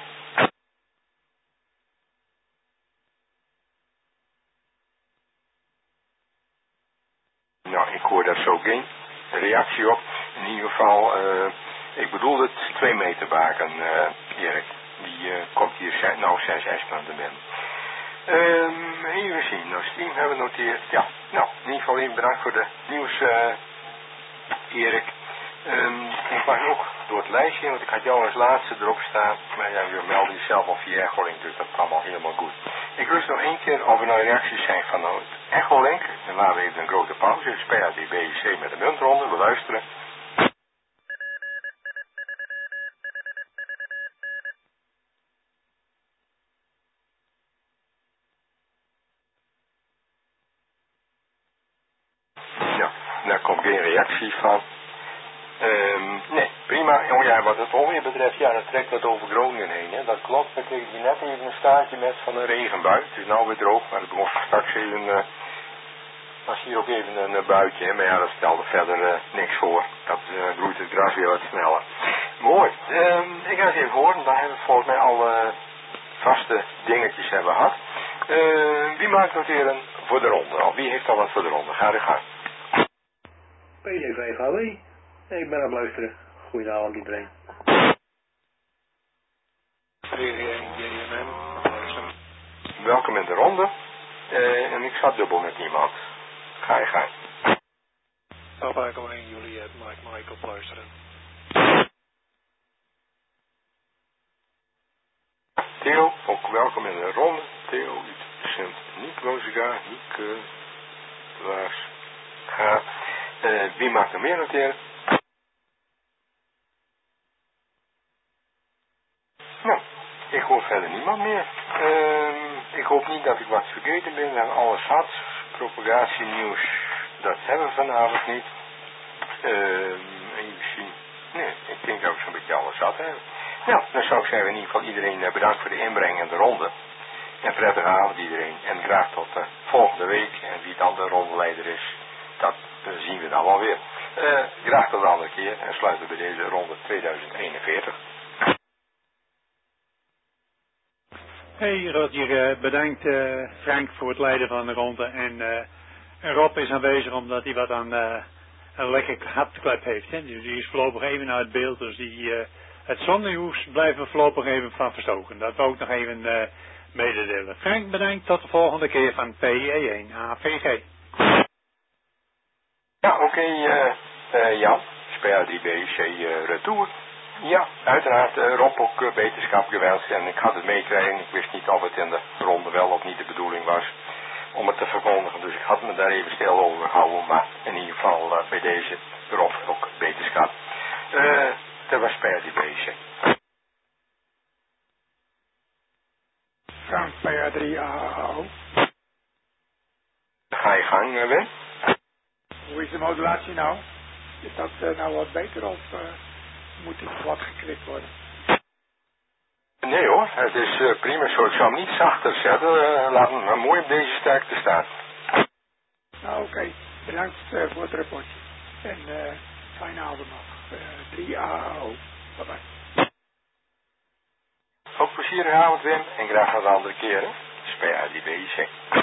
Nou, ik hoor daar zo geen reactie op. In ieder geval, ik bedoel het 2 meter Baken, Erik. Die komt hier nou 6 S-punten binnen. Even zien, nou Steam hebben we noteerd. Ja, nou, in ieder geval even bedankt voor de nieuws, Erik. Ik mag ook door het lijstje, want ik had jou als laatste erop staan. Maar ja, je meldde jezelf al via Echolink, dus dat kwam al helemaal goed. Ik lust nog 1 keer of er nou reacties zijn van het Echolink. Dan laten we even een grote pauze. Dus PA3BIC met de muntronde, we luisteren. Nou, daar komt geen reactie van. Nee, prima. Oh ja, wat het onweer betreft, ja, dat trekt wat over Groningen heen. Hè. Dat klopt, daar kreeg je net even een staartje met van een regenbui. Het is nou weer droog, maar het begon straks even, was hier ook even een buitje. Hè. Maar ja, dat stelde verder niks voor. Dat bloeit het gras weer wat sneller. Mooi. Ik ga eens even horen, daar hebben we volgens mij al vaste dingetjes hebben gehad. Wie maakt noteren voor de ronde al? Wie heeft al wat voor de ronde? Ga er gaan. PD5HW. Ik ben aan het luisteren. Goedenavond iedereen. Welkom in de ronde. En ik zat dubbel met iemand. Ga je gang. Papa Echo 1 Juliet, Mike op luisteren. Theo, ook welkom in de ronde. Theo, iets Sint Nicolosiga, Nicolaa's. Ga. Wie maakt er meer noteren? Nou, ik hoor verder niemand meer. Ik hoop niet dat ik wat vergeten ben. We hebben alles gehad. Propagatienieuws, dat hebben we vanavond niet. Even zien. Nee, ik denk dat we zo'n beetje alles gehad hebben. Nou, dan zou ik zeggen in ieder geval iedereen bedankt voor de inbreng en de ronde. En prettige avond iedereen. En graag tot volgende week. En wie dan de rondeleider is, dat zien we dan wel weer. Graag tot de andere keer. En sluiten bij deze ronde 2041. Hey Roger, bedankt Frank voor het leiden van de ronde. En Rob is aanwezig omdat hij wat aan een lekker hapklep heeft. Hè? Dus die is voorlopig even uit beeld. Dus het zonnenieuws blijven we voorlopig even van verstoken. Dat wil ik nog even mededelen. Frank, bedankt. Tot de volgende keer van PE1 AVG. Ja, oké, Jan. Speler 3BC retour. Ja, uiteraard Rob ook beterschap gewenst. En ik had het meekrijgen. Ik wist niet of het in de ronde wel of niet de bedoeling was om het te verkondigen. Dus ik had me daar even stil over gehouden. Maar in ieder geval bij deze Rob ook beterschap. Dat was speler 3BC. Frank PA3 AAO. Ga je gang, Wim. Hoe is de modulatie nou? Is dat nou wat beter of moet iets wat geknipt worden? Nee hoor, het is prima zo. Ik zou hem niet zachter zetten. Laat hem mooi op deze sterkte staan. Nou oké. Bedankt voor het rapportje. En fijne avond nog. 3 AAO. Bye bye. Ook plezierige avond Wim. En graag tot de andere keer. Spijt die bezig.